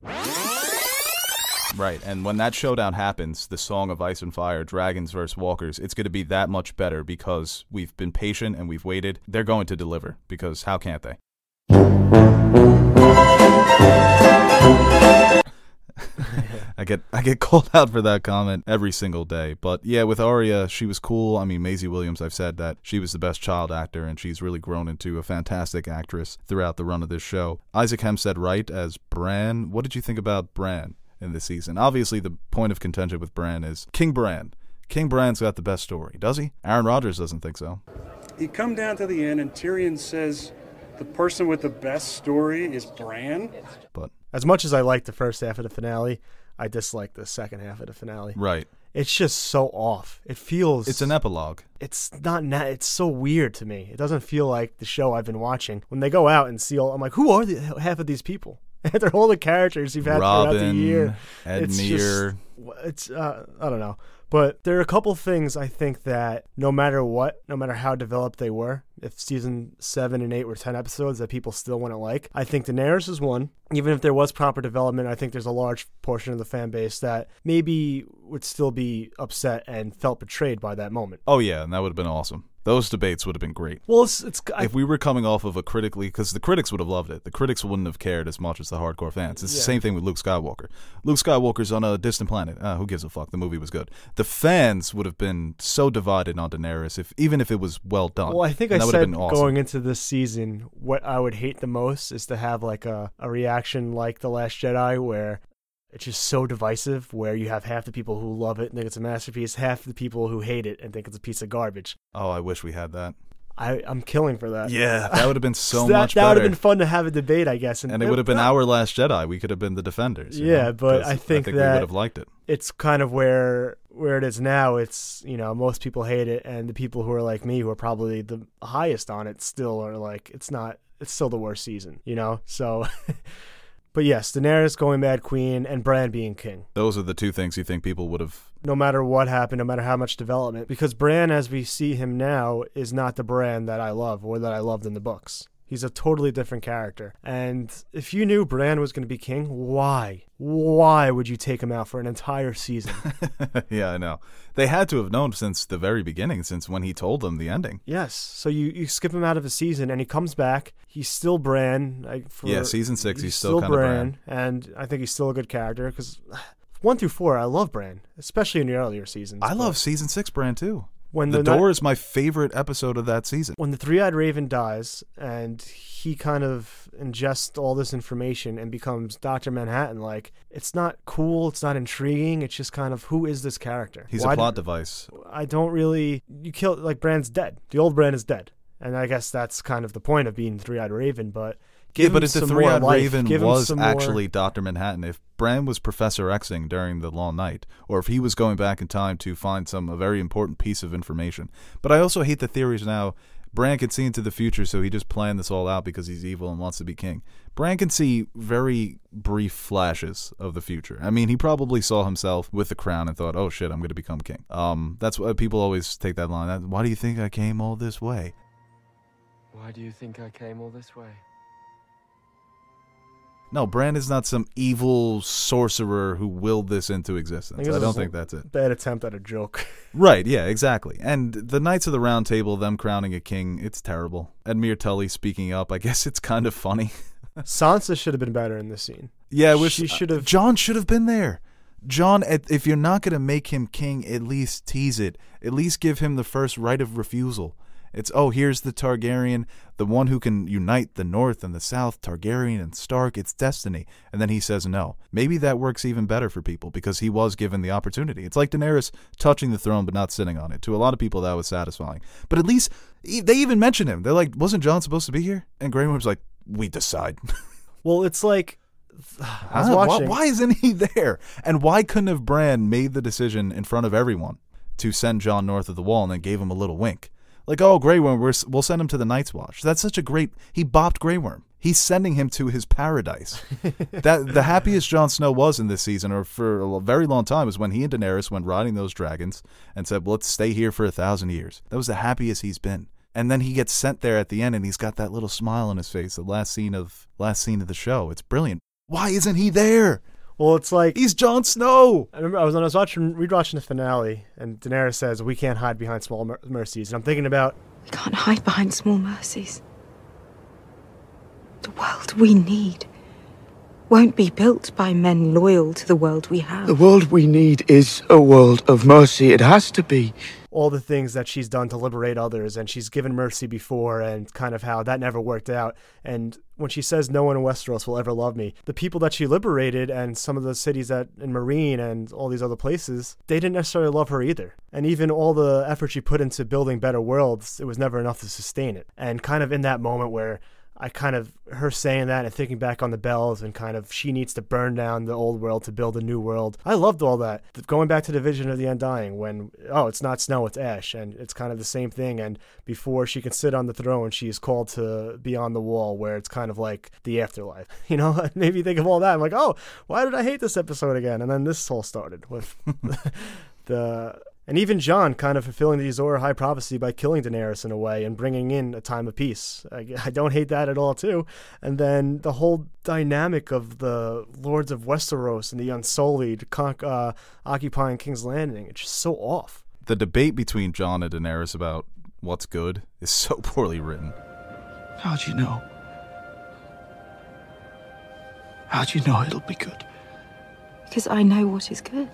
Right, and when that showdown happens, the Song of Ice and Fire, Dragons versus Walkers, it's going to be that much better because we've been patient and we've waited. They're going to deliver, because how can't they? I get I get called out for that comment every single day. But yeah, with Arya, she was cool. I mean, Maisie Williams, I've said that she was the best child actor, and she's really grown into a fantastic actress throughout the run of this show. Isaac Hempstead Wright as Bran. What did you think about Bran in this season? Obviously, the point of contention with Bran is King Bran. King Bran's got the best story, does he? Aaron Rodgers doesn't think so. You come down to the end, and Tyrion says the person with the best story is Bran. But as much as I like the first half of the finale, I dislike the second half of the finale. Right. It's just so off. It feels... It's an epilogue. It's not... Na- it's so weird to me. It doesn't feel like the show I've been watching. When they go out and see all... I'm like, who are the, half of these people? They're all the characters you've had Robin, throughout the year. Edmure. It's just... It's, uh, I don't know. But there are a couple things I think that no matter what, no matter how developed they were, if season seven and eight were ten episodes that people still wouldn't like, I think Daenerys is one. Even if there was proper development, I think there's a large portion of the fan base that maybe would still be upset and felt betrayed by that moment. Oh yeah, and that would have been awesome. Those debates would have been great. Well, it's, it's I, if we were coming off of a critically, because the critics would have loved it. The critics wouldn't have cared as much as the hardcore fans. It's yeah. the same thing with Luke Skywalker. Luke Skywalker's on a distant planet. Uh, who gives a fuck? The movie was good. The fans would have been so divided on Daenerys, if even if it was well done. Well, I think and I that said awesome. going into this season, what I would hate the most is to have like a, a reaction like The Last Jedi, where it's just so divisive, where you have half the people who love it and think it's a masterpiece, half the people who hate it and think it's a piece of garbage. Oh, I wish we had that. I, I'm killing for that. Yeah, that would have been so that, much that better. That would have been fun to have a debate, I guess. And, and it would have been our Last Jedi. We could have been the defenders. Yeah, know? but I think, I think that we would have liked it. It's kind of where where it is now. It's, you know, most people hate it, and the people who are like me, who are probably the highest on it, still are like, it's not, it's still the worst season, you know? So... But yes, Daenerys going Mad Queen and Bran being king. Those are the two things you think people would have... No matter what happened, no matter how much development. Because Bran, as we see him now, is not the Bran that I love or that I loved in the books. He's a totally different character. And if you knew Bran was going to be king, why? Why would you take him out for an entire season? Yeah, I know. They had to have known since the very beginning, since when he told them the ending. Yes. So you, you skip him out of a season, and he comes back. He's still Bran. Like, for, yeah, season six, he's, he's still, still kind Bran, of Bran. And I think he's still a good character, because one through four, I love Bran, especially in the earlier seasons. I love season six Bran, too. When the, the Door not, is my favorite episode of that season. When the Three-Eyed Raven dies, and he kind of ingests all this information and becomes Doctor Manhattan, like, it's not cool, it's not intriguing, it's just kind of, who is this character? He's Why a plot do, device. I don't really... You kill... Like, Bran's dead. The old Bran is dead. And I guess that's kind of the point of being Three-Eyed Raven, but... Give yeah, but if the Three-Eyed Raven was actually more... Doctor Manhattan, if Bran was Professor Xing during the Long Night, or if he was going back in time to find some a very important piece of information. But I also hate the theories now. Bran can see into the future, so he just planned this all out because he's evil and wants to be king. Bran can see very brief flashes of the future. I mean, he probably saw himself with the crown and thought, oh shit, I'm going to become king. Um, that's why people always take that line. Why do you think I came all this way? Why do you think I came all this way? No, Bran is not some evil sorcerer who willed this into existence. I, I don't think that's it. Bad attempt at a joke. Right, yeah, exactly. And the Knights of the Round Table, them crowning a king, it's terrible. Edmure Tully speaking up, I guess it's kind of funny. Sansa should have been better in this scene. Yeah, I wish she should have. Jon should have been there. Jon, if you're not going to make him king, at least tease it. At least give him the first right of refusal. It's, oh, here's the Targaryen, the one who can unite the North and the South, Targaryen and Stark, it's destiny. And then he says no. Maybe that works even better for people because he was given the opportunity. It's like Daenerys touching the throne but not sitting on it. To a lot of people, that was satisfying. But at least, they even mention him. They're like, wasn't Jon supposed to be here? And Grey Worm's like, we decide. Well, it's like, I was huh? watching. Why, why isn't he there? And why couldn't have Bran made the decision in front of everyone to send Jon north of the Wall and then gave him a little wink? Like, oh, Grey Worm, we're, we'll send him to the Night's Watch. That's such a great... He bopped Grey Worm. He's sending him to his paradise. That the happiest Jon Snow was in this season, or for a very long time, was when he and Daenerys went riding those dragons and said, well, let's stay here for a thousand years. That was the happiest he's been. And then he gets sent there at the end, and he's got that little smile on his face. The last scene of last scene of the show. It's brilliant. Why isn't he there? Well, it's like... He's Jon Snow! I remember I was, when I was watching, rewatching the finale, and Daenerys says, we can't hide behind small mer- mercies. And I'm thinking about... We can't hide behind small mercies. The world we need won't be built by men loyal to the world we have. The world we need is a world of mercy. It has to be. All the things that she's done to liberate others, and she's given mercy before, and kind of how that never worked out. And when she says no one in Westeros will ever love me, the people that she liberated and some of the cities that in Meereen and all these other places, they didn't necessarily love her either. And even all the effort she put into building better worlds, it was never enough to sustain it. And kind of in that moment where I kind of, her saying that and thinking back on the bells and kind of, she needs to burn down the old world to build a new world. I loved all that. Going back to the vision of the Undying when, oh, it's not snow, it's ash. And it's kind of the same thing. And before she can sit on the throne, she is called to Beyond the Wall, where it's kind of like the afterlife. You know, maybe think of all that. I'm like, oh, why did I hate this episode again? And then this all started with the... And even Jon kind of fulfilling the Azor High prophecy by killing Daenerys in a way and bringing in a time of peace. I, I don't hate that at all, too. And then the whole dynamic of the Lords of Westeros and the Unsullied con- uh, occupying King's Landing, it's just so off. The debate between Jon and Daenerys about what's good is so poorly written. How'd you know? How'd you know it'll be good? Because I know what is good.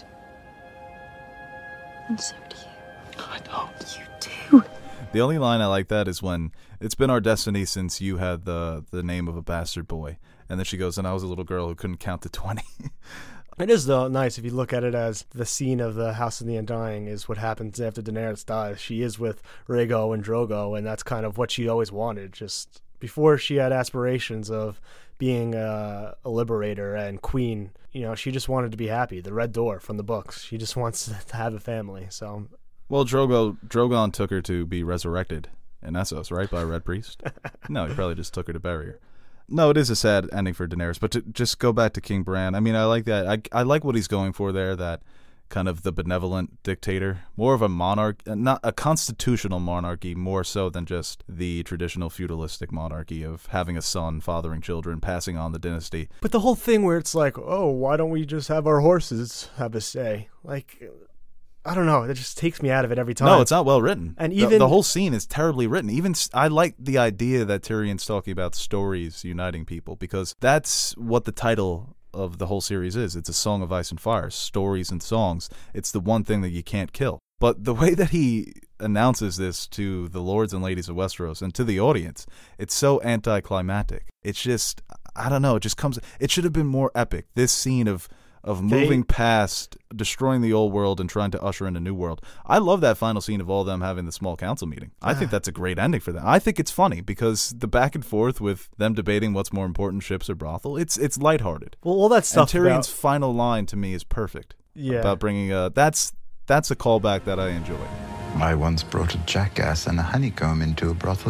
And so do you. I don't. You do. The only line I like that is when it's been our destiny since you had the the name of a bastard boy. And then she goes, and I was a little girl who couldn't count to twenty. It is, though, nice if you look at it as the scene of the House of the Undying is what happens after Daenerys dies. She is with Rhaego and Drogo, and that's kind of what she always wanted. Just before she had aspirations of being a, a liberator and queen, you know, she just wanted to be happy. The Red Door from the books. She just wants to have a family. So, well, Drogo Drogon took her to be resurrected in Essos, right, by a Red Priest? No, he probably just took her to bury her. No, it is a sad ending for Daenerys, but to just go back to King Bran, I mean, I like that. I, I like what he's going for there, that kind of the benevolent dictator. More of a monarch, not a constitutional monarchy, more so than just the traditional feudalistic monarchy of having a son, fathering children, passing on the dynasty. But the whole thing where it's like, oh, why don't we just have our horses have a say? Like, I don't know. It just takes me out of it every time. No, it's not well written. And the, even the whole scene is terribly written. Even I like the idea that Tyrion's talking about stories uniting people, because that's what the title of the whole series is. It's a Song of Ice and Fire, stories and songs. It's the one thing that you can't kill. But the way that he announces this to the lords and ladies of Westeros and to the audience, it's so anticlimactic. It's just, I don't know. It just comes. It should have been more epic. This scene of. Of moving they, past, destroying the old world and trying to usher in a new world. I love that final scene of all of them having the small council meeting. I think that's a great ending for them. I think it's funny because the back and forth with them debating what's more important, ships or brothel, it's it's lighthearted. Well, all that stuff. And Tyrion's about, final line to me is perfect. Yeah. About bringing a that's that's a callback that I enjoy. I once brought a jackass and a honeycomb into a brothel.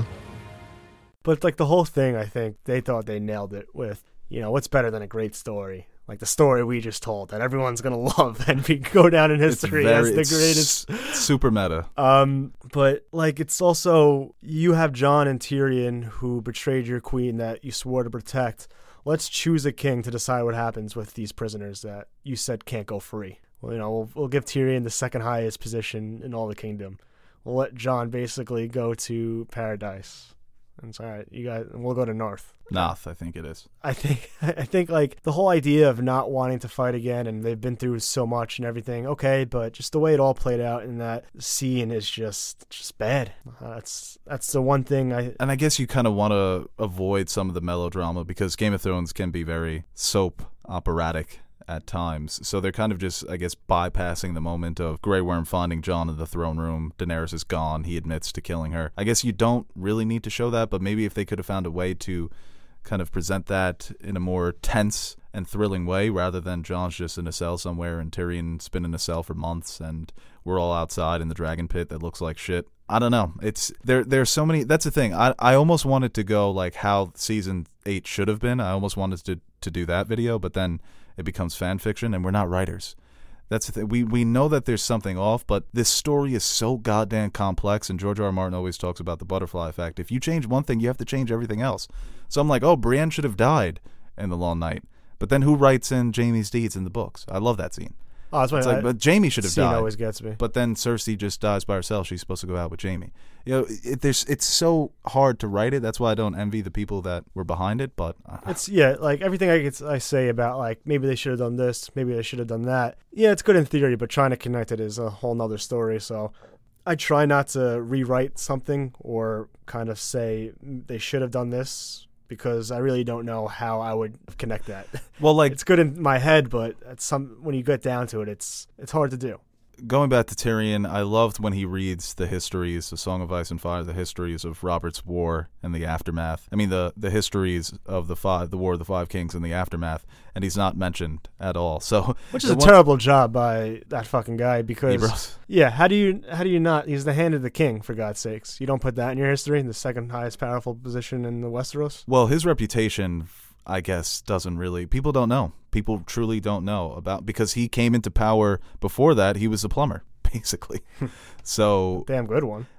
But like the whole thing, I think they thought they nailed it with, you know, what's better than a great story? Like the story we just told that everyone's going to love and be, go down in history very, as the greatest. Super meta. Um, but like it's also, you have Jon and Tyrion who betrayed your queen that you swore to protect. Let's choose a king to decide what happens with these prisoners that you said can't go free. Well, you know, we'll, we'll give Tyrion the second highest position in all the kingdom. We'll let Jon basically go to paradise. And it's all right, you guys, and we'll go to North. Noth, I think it is. I think, I think, like the whole idea of not wanting to fight again, and they've been through so much and everything. Okay, but just the way it all played out in that scene is just, just bad. Uh, that's that's the one thing I. And I guess you kind of want to avoid some of the melodrama because Game of Thrones can be very soap operatic at times. So they're kind of just, I guess, bypassing the moment of Grey Worm finding Jon in the throne room. Daenerys is gone. He admits to killing her. I guess you don't really need to show that, but maybe if they could have found a way to kind of present that in a more tense and thrilling way rather than Jon's just in a cell somewhere and Tyrion's been in a cell for months and we're all outside in the dragon pit that looks like shit. I don't know. It's there. There's so many. That's the thing. I I almost wanted to go like how season eight should have been. I almost wanted to to do that video, but then it becomes fan fiction, and we're not writers. That's the thing. We we know that there's something off, but this story is so goddamn complex, and George R. R. Martin always talks about the butterfly effect. If you change one thing, you have to change everything else. So I'm like, oh, Brienne should have died in The Long Night. But then who writes in Jaime's deeds in the books? I love that scene. Oh, that's it's why like, but Jaime should have scene died. Always gets me. But then Cersei just dies by herself. She's supposed to go out with Jaime. You know, it, there's it's so hard to write it. That's why I don't envy the people that were behind it. But uh, it's yeah, like everything I get, I say about like maybe they should have done this, maybe they should have done that. Yeah, it's good in theory, but trying to connect it is a whole nother story. So I try not to rewrite something or kind of say they should have done this, because I really don't know how I would connect that. Well, like it's good in my head, but it's some when you get down to it, it's it's hard to do. Going back to Tyrion, I loved when he reads the histories, the Song of Ice and Fire, the histories of Robert's War and the aftermath. I mean, the the histories of the five, the War of the Five Kings and the aftermath, and he's not mentioned at all. So, which is a one, terrible job by that fucking guy. Because Ebros. yeah, how do you how do you not? He's the hand of the king, for God's sakes. You don't put that in your history, the second highest powerful position in the Westeros. Well, his reputation, I guess, doesn't really. People don't know. People truly don't know about, because he came into power before that. He was a plumber, basically. So damn good one.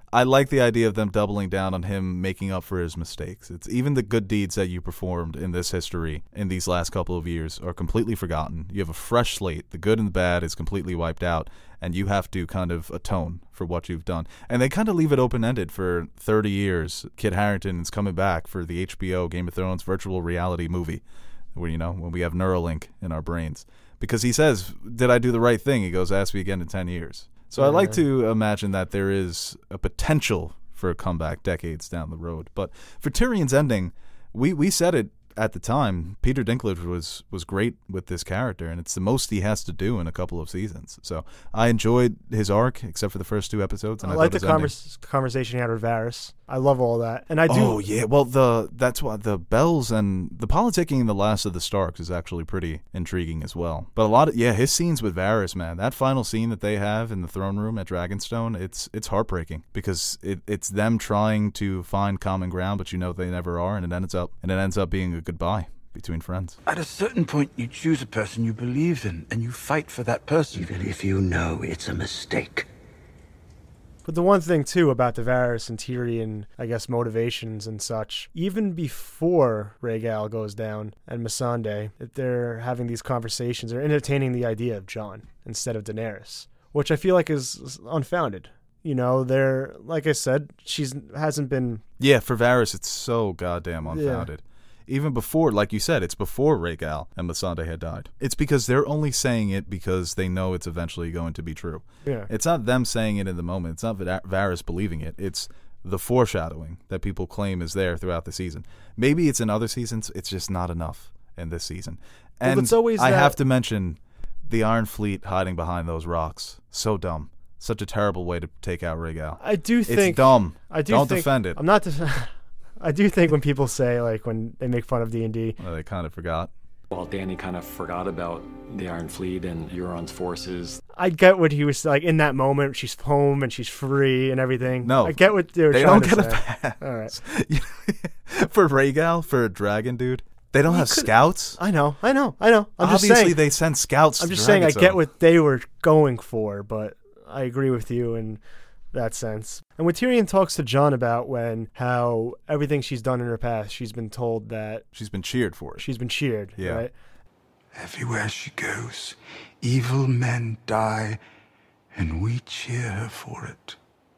I like the idea of them doubling down on him making up for his mistakes. It's even the good deeds that you performed in this history in these last couple of years are completely forgotten. You have a fresh slate. The good and the bad is completely wiped out, and you have to kind of atone for what you've done. And they kind of leave it open-ended for thirty years. Kit Harington is coming back for the H B O Game of Thrones virtual reality movie, where, you know, when we have Neuralink in our brains. Because he says, did I do the right thing? He goes, ask me again in ten years. So I like to imagine that there is a potential for a comeback decades down the road. But for Tyrion's ending, we, we said it at the time. Peter Dinklage was, was great with this character, and it's the most he has to do in a couple of seasons. So I enjoyed his arc, except for the first two episodes. And I, I like the convers- conversation he had with Varys. I love all that, and I do. Oh yeah, well the that's why the bells and the politicking in the Last of the Starks is actually pretty intriguing as well. But a lot of yeah, his scenes with Varys, man, that final scene that they have in the throne room at Dragonstone, it's it's heartbreaking because it, it's them trying to find common ground, but you know they never are, and it ends up and it ends up being a goodbye between friends. At a certain point, you choose a person you believe in, and you fight for that person, even if you know it's a mistake. But the one thing, too, about the Varys and Tyrion, I guess, motivations and such, even before Rhaegal goes down and Missandei, that they're having these conversations, they're entertaining the idea of Jon instead of Daenerys, which I feel like is unfounded. You know, they're, like I said, she's hasn't been... Yeah, for Varys, it's so goddamn unfounded. Yeah. Even before, like you said, it's before Rhaegal and Missandei had died. It's because they're only saying it because they know it's eventually going to be true. Yeah. It's not them saying it in the moment. It's not Varys believing it. It's the foreshadowing that people claim is there throughout the season. Maybe it's in other seasons. It's just not enough in this season. And well, it's always I that... have to mention the Iron Fleet hiding behind those rocks. So dumb. Such a terrible way to take out Rhaegal. I do think... It's dumb. I do Don't think, defend it. I'm not... Def- I do think when people say, like, when they make fun of D and D... Well, they kind of forgot. Well, Dany kind of forgot about the Iron Fleet and Euron's forces. I get what he was, like, in that moment, she's home and she's free and everything. No. I get what they were they trying don't to get say. a pass. All right. For Rhaegal, for a dragon, dude, they don't You have could- scouts. I know, I know, I know. I'm Obviously, just saying, they send scouts I'm to just saying I Dragonstone. get what they were going for, but I agree with you in that sense. And when Tyrion talks to Jon about when how everything she's done in her past, she's been told that She's been cheered for it. she's been cheered, Yeah. right? Everywhere she goes, evil men die, and we cheer her for it.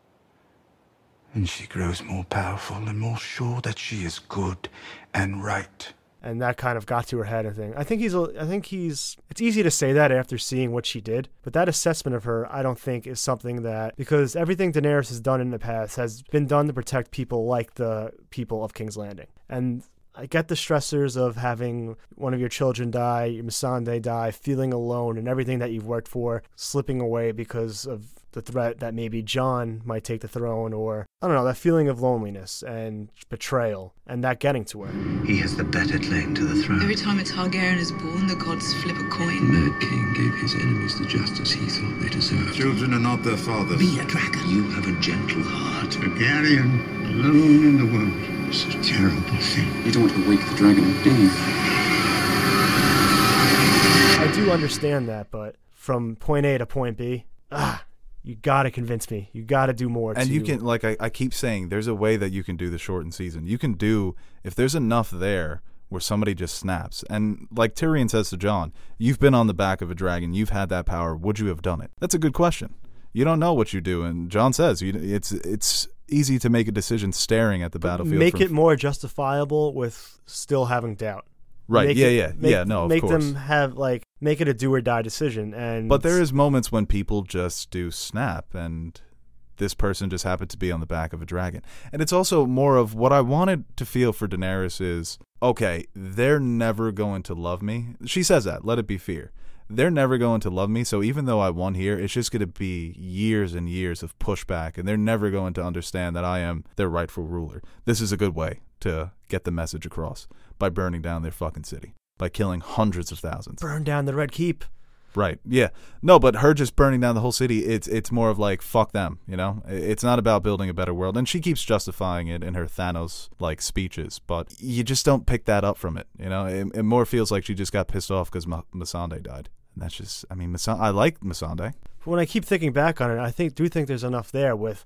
And she grows more powerful and more sure that she is good and right. And that kind of got to her head, I think. I think he's, a- I think he's, it's easy to say that after seeing what she did, but that assessment of her, I don't think is something that, because everything Daenerys has done in the past has been done to protect people like the people of King's Landing. And I get the stressors of having one of your children die, your Missandei die, feeling alone, and everything that you've worked for slipping away because of the threat that maybe Jon might take the throne, or, I don't know, that feeling of loneliness and betrayal, and that getting to her. He has the better claim to the throne. Every time a Targaryen is born, the gods flip a coin. The Mad King gave his enemies the justice he thought they deserved. Children are not their fathers. Be a dragon. You have a gentle heart. Targaryen, alone in the world. It's a terrible thing. You don't want to wake the dragon, do you? I do understand that, but from point A to point B, ah, you gotta convince me. You gotta do more. And to... you can, like I, I keep saying, there's a way that you can do the shortened season. You can do, if there's enough there where somebody just snaps. And like Tyrion says to Jon, you've been on the back of a dragon. You've had that power. Would you have done it? That's a good question. You don't know what you do. And Jon says, you, it's it's easy to make a decision staring at the battlefield. Make from, it more justifiable with still having doubt. Right, Make yeah, it, yeah, make, yeah, no, of Make course. them have, like, make it a do or die decision. And But there is moments when people just do snap, and this person just happened to be on the back of a dragon. And it's also more of what I wanted to feel for Daenerys is, okay, they're never going to love me. She says that, let it be fear. They're never going to love me, so even though I won here, it's just going to be years and years of pushback, and they're never going to understand that I am their rightful ruler. This is a good way to get the message across, by burning down their fucking city, by killing hundreds of thousands. burn down the Red Keep. Right, yeah. No, but her just burning down the whole city, it's it's more of like, fuck them, you know? It's not about building a better world, and she keeps justifying it in her Thanos-like speeches, but you just don't pick that up from it, you know? It, it more feels like she just got pissed off because Ma- Missandei died. And that's just, I mean, Missandei, I like Missandei. When I keep thinking back on it, I think do think there's enough there with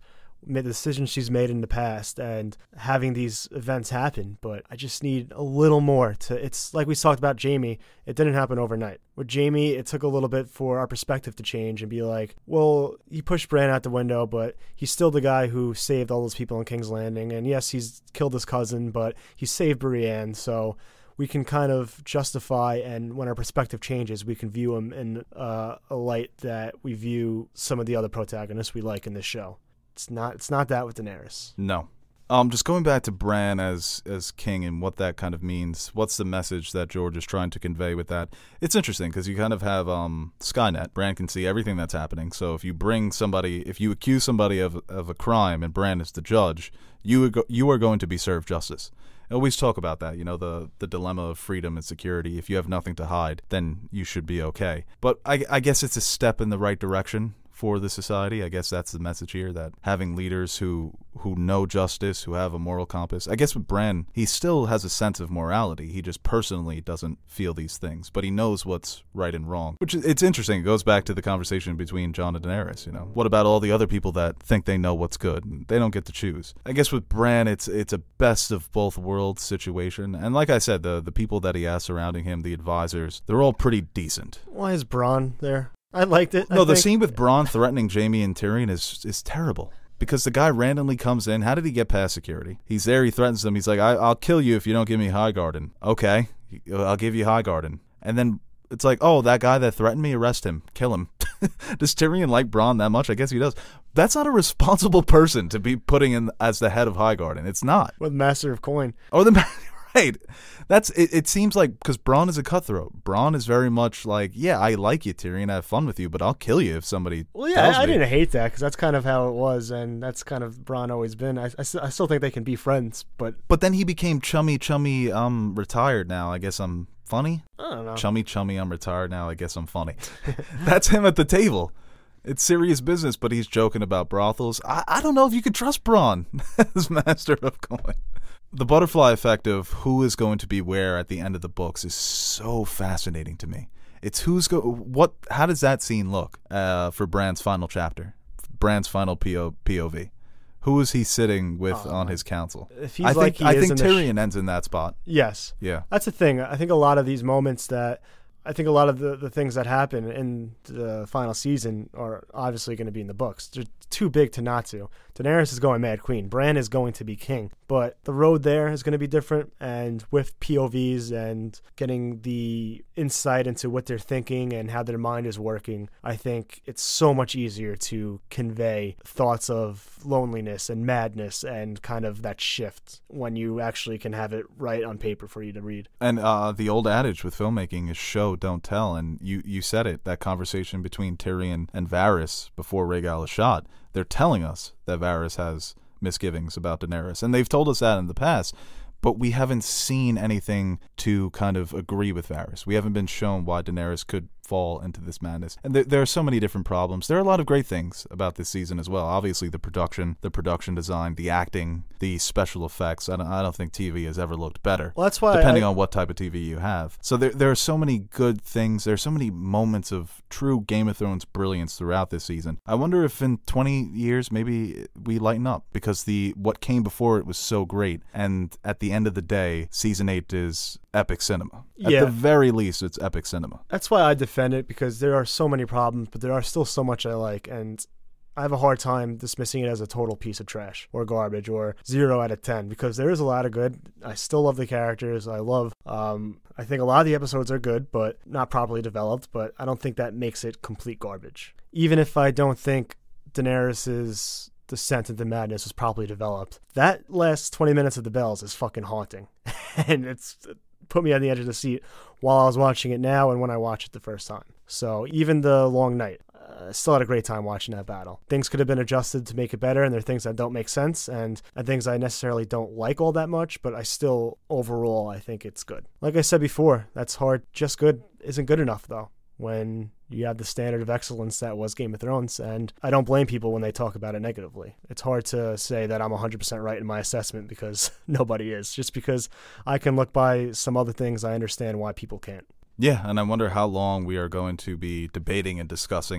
made the decisions she's made in the past and having these events happen. But I just need a little more to, it's like we talked about Jaime, it didn't happen overnight. With Jaime, it took a little bit for our perspective to change and be like, well, he pushed Bran out the window, but he's still the guy who saved all those people in King's Landing. And yes, he's killed his cousin, but he saved Brienne, so we can kind of justify, and when our perspective changes, we can view him in uh, a light that we view some of the other protagonists we like in this show. It's not it's not that with Daenerys. No. Um, just going back to Bran as as king and what that kind of means, what's the message that George is trying to convey with that? It's interesting because you kind of have um, Skynet. Bran can see everything that's happening. So if you bring somebody, if you accuse somebody of of a crime and Bran is the judge, you go, you are going to be served justice. I always talk about that, you know, the the dilemma of freedom and security. If you have nothing to hide, then you should be okay. But I, I guess it's a step in the right direction for the society. I guess that's the message here, that having leaders who who know justice, who have a moral compass. I guess with Bran, he still has a sense of morality. He just personally doesn't feel these things, but he knows what's right and wrong. Which is, it's interesting. It goes back to the conversation between Jon and Daenerys, you know. What about all the other people that think they know what's good? They don't get to choose. I guess with Bran, it's it's a best of both worlds situation. And like I said, the the people that he has surrounding him, the advisors, they're all pretty decent. Why is Bronn there? I liked it. No, I the think. scene with Bronn threatening Jaime and Tyrion is is terrible. Because the guy randomly comes in. How did he get past security? He's there. He threatens them. He's like, I, I'll kill you if you don't give me Highgarden. Okay, I'll give you Highgarden. And then it's like, oh, that guy that threatened me, arrest him. Kill him. Does Tyrion like Bronn that much? I guess he does. That's not a responsible person to be putting in as the head of Highgarden. It's not. With Master of Coin. Oh, the right. That's it. It seems like, because Bronn is a cutthroat. Bronn is very much like, yeah, I like you, Tyrion. I have fun with you, but I'll kill you if somebody. Well, yeah, tells I, I me. didn't hate that because that's kind of how it was, and that's kind of Bronn always been. I, I, I still think they can be friends, but but then he became chummy, chummy. Um, retired now. I guess I'm funny. I don't know. Chummy, chummy. I'm retired now. I guess I'm funny. That's him at the table. It's serious business, but he's joking about brothels. I, I don't know if you could trust Bronn as Master of Coin. The butterfly effect of who is going to be where at the end of the books is so fascinating to me. It's who's go what. How does that scene look uh, for Bran's final chapter, Bran's final P O V? Who is he sitting with oh, on his council? If he's I think like he I is think in the Tyrion sh- ends in that spot. Yes. Yeah. That's the thing. I think a lot of these moments that. I think a lot of the, the things that happen in the final season are obviously going to be in the books. They're too big to not to. Daenerys is going Mad Queen. Bran is going to be king. But the road there is going to be different. And with P O Vs and getting the insight into what they're thinking and how their mind is working, I think it's so much easier to convey thoughts of loneliness and madness and kind of that shift when you actually can have it right on paper for you to read. And uh, the old adage with filmmaking is show, don't tell. And you, you said it, that conversation between Tyrion and Varys before Rhaegal is shot. They're telling us that Varys has misgivings about Daenerys. And they've told us that in the past. But we haven't seen anything to kind of agree with Varys. We haven't been shown why Daenerys could fall into this madness. And there, there are so many different problems. There are a lot of great things about this season as well. Obviously, the production, the production design, the acting, the special effects. I don't, I don't think T V has ever looked better. Well, that's why depending I, on what type of T V you have. So there, there are so many good things. There are so many moments of true Game of Thrones brilliance throughout this season. I wonder if in twenty years maybe we lighten up, because the what came before it was so great. And at the end of the day, season eight is epic cinema. At yeah. the very least, it's epic cinema. That's why I defend it, because there are so many problems, but there are still so much I like, and I have a hard time dismissing it as a total piece of trash or garbage or zero out of ten, because there is a lot of good. I still love the characters. I love, um, I think a lot of the episodes are good, but not properly developed, but I don't think that makes it complete garbage. Even if I don't think Daenerys's descent into madness was properly developed, that last twenty minutes of the bells is fucking haunting. And it's put me on the edge of the seat while I was watching it now and when I watched it the first time. So even the long night, I uh, still had a great time watching that battle. Things could have been adjusted to make it better, and there are things that don't make sense, and, and things I necessarily don't like all that much, but I still, overall, I think it's good. Like I said before, that's hard. Just good isn't good enough, though, when you have the standard of excellence that was Game of Thrones, and I don't blame people when they talk about it negatively. It's hard to say that I'm one hundred percent right in my assessment, because nobody is. Just because I can look by some other things, I understand why people can't. Yeah, and I wonder how long we are going to be debating and discussing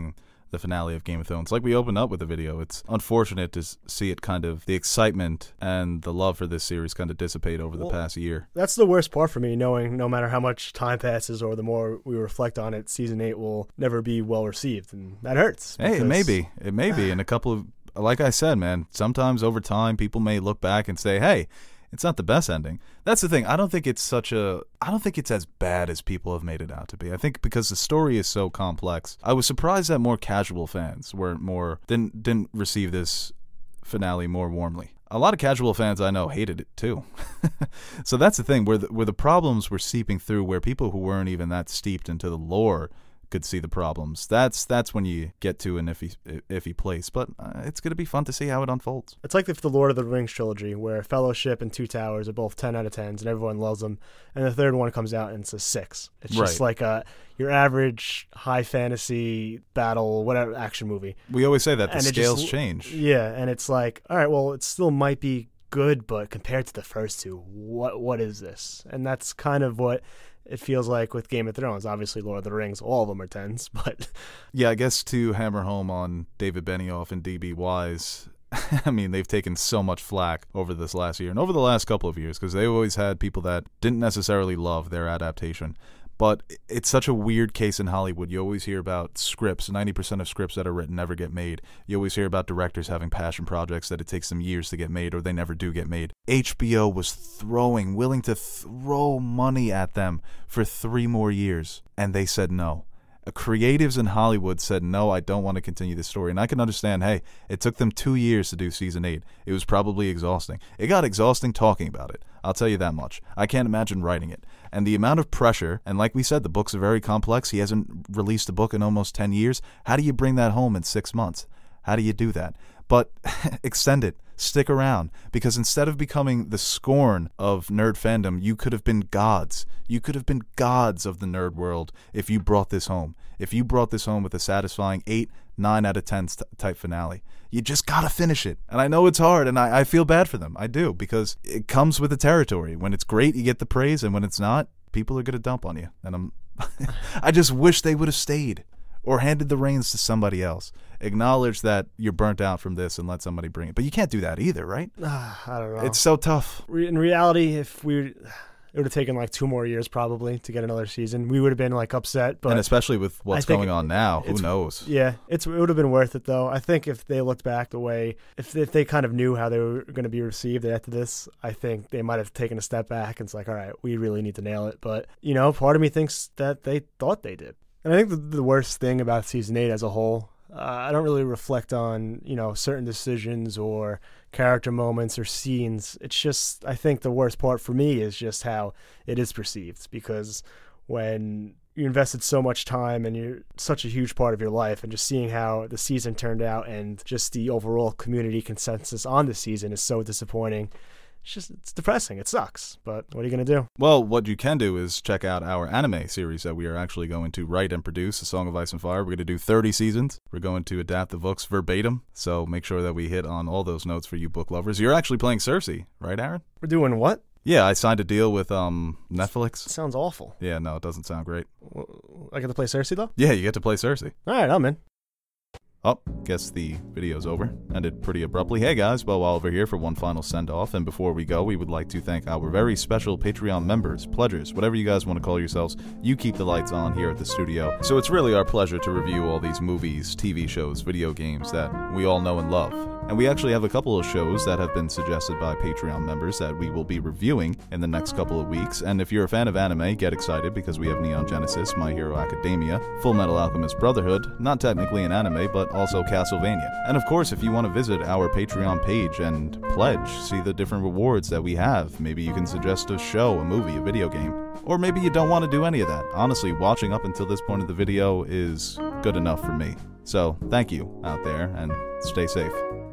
the finale of Game of Thrones. Like we opened up with the video, it's unfortunate to see it kind of, the excitement and the love for this series kind of dissipate over the well, past year. That's the worst part for me, knowing no matter how much time passes or the more we reflect on it, season eight will never be well received, and that hurts. Hey, it may be. It may be. In a couple of, like I said, man, sometimes over time people may look back and say, hey, it's not the best ending. That's the thing. I don't think it's such a... I don't think it's as bad as people have made it out to be. I think because the story is so complex, I was surprised that more casual fans were more... Didn't, didn't receive this finale more warmly. A lot of casual fans I know hated it too. So that's the thing. Where the, where the problems were seeping through, where people who weren't even that steeped into the lore could see the problems. That's that's when you get to an iffy iffy place. But uh, it's going to be fun to see how it unfolds. It's like the, the Lord of the Rings trilogy, where Fellowship and Two Towers are both ten out of tens, and everyone loves them. And the third one comes out and it's a six. It's just right. like a your average high fantasy battle, whatever action movie. We always say that the and scales just, change. Yeah, and it's like, all right, well, it still might be good, but compared to the first two, what what is this? And that's kind of what it feels like with Game of Thrones. Obviously, Lord of the Rings, all of them are tens, but... Yeah, I guess to hammer home on David Benioff and D B Wise, I mean, they've taken so much flack over this last year and over the last couple of years, because they always had people that didn't necessarily love their adaptation. But it's such a weird case in Hollywood. You always hear about scripts. ninety percent of scripts that are written never get made. You always hear about directors having passion projects that it takes them years to get made, or they never do get made. H B O was throwing, willing to throw money at them for three more years, and they said no. Creatives in Hollywood said, no, I don't want to continue this story. And I can understand, hey, it took them two years to do season eight. It was probably exhausting. It got exhausting talking about it. I'll tell you that much. I can't imagine writing it. And the amount of pressure, and like we said, the books are very complex. He hasn't released a book in almost ten years. How do you bring that home in six months? How do you do that? But extend it. Stick around. Because instead of becoming the scorn of nerd fandom, you could have been gods. You could have been gods of the nerd world if you brought this home. If you brought this home with a satisfying eight, nine out of ten type finale. You just gotta finish it. And I know it's hard, and I, I feel bad for them. I do, because it comes with the territory. When it's great, you get the praise, and when it's not, people are gonna dump on you. And I'm I just wish they would have stayed. Or handed the reins to somebody else. Acknowledge that you're burnt out from this and let somebody bring it. But you can't do that either, right? I don't know. It's so tough. In reality, if we, it would have taken like two more years probably to get another season. We would have been like upset. But and especially with what's going on now, who knows? Yeah, it's, it would have been worth it though. I think if they looked back the way, if, if they kind of knew how they were going to be received after this, I think they might have taken a step back and it's like, all right, we really need to nail it. But, you know, part of me thinks that they thought they did. And I think the, the worst thing about season eight as a whole, uh, I don't really reflect on, you know, certain decisions or character moments or scenes. It's just, I think the worst part for me is just how it is perceived. Because when you invested so much time and you're such a huge part of your life, and just seeing how the season turned out and just the overall community consensus on the season is so disappointing. It's just, it's depressing. It sucks. But what are you going to do? Well, what you can do is check out our anime series that we are actually going to write and produce, A Song of Ice and Fire. We're going to do thirty seasons. We're going to adapt the books verbatim. So make sure that we hit on all those notes for you book lovers. You're actually playing Cersei, right, Aaron? We're doing what? Yeah, I signed a deal with um Netflix. It sounds awful. Yeah, no, it doesn't sound great. I get to play Cersei, though? Yeah, you get to play Cersei. All right, I'm in. Oh, guess the video's over. Ended pretty abruptly. Hey guys, Beau Oliver here for one final send-off, and before we go, we would like to thank our very special Patreon members, pledgers, whatever you guys want to call yourselves. You keep the lights on here at the studio, so it's really our pleasure to review all these movies, T V shows, video games that we all know and love. And we actually have a couple of shows that have been suggested by Patreon members that we will be reviewing in the next couple of weeks. And if you're a fan of anime, get excited because we have Neon Genesis, My Hero Academia, Full Metal Alchemist Brotherhood, not technically an anime, but also Castlevania. And of course, if you want to visit our Patreon page and pledge, see the different rewards that we have, maybe you can suggest a show, a movie, a video game. Or maybe you don't want to do any of that. Honestly, watching up until this point of the video is good enough for me. So, thank you out there, and stay safe.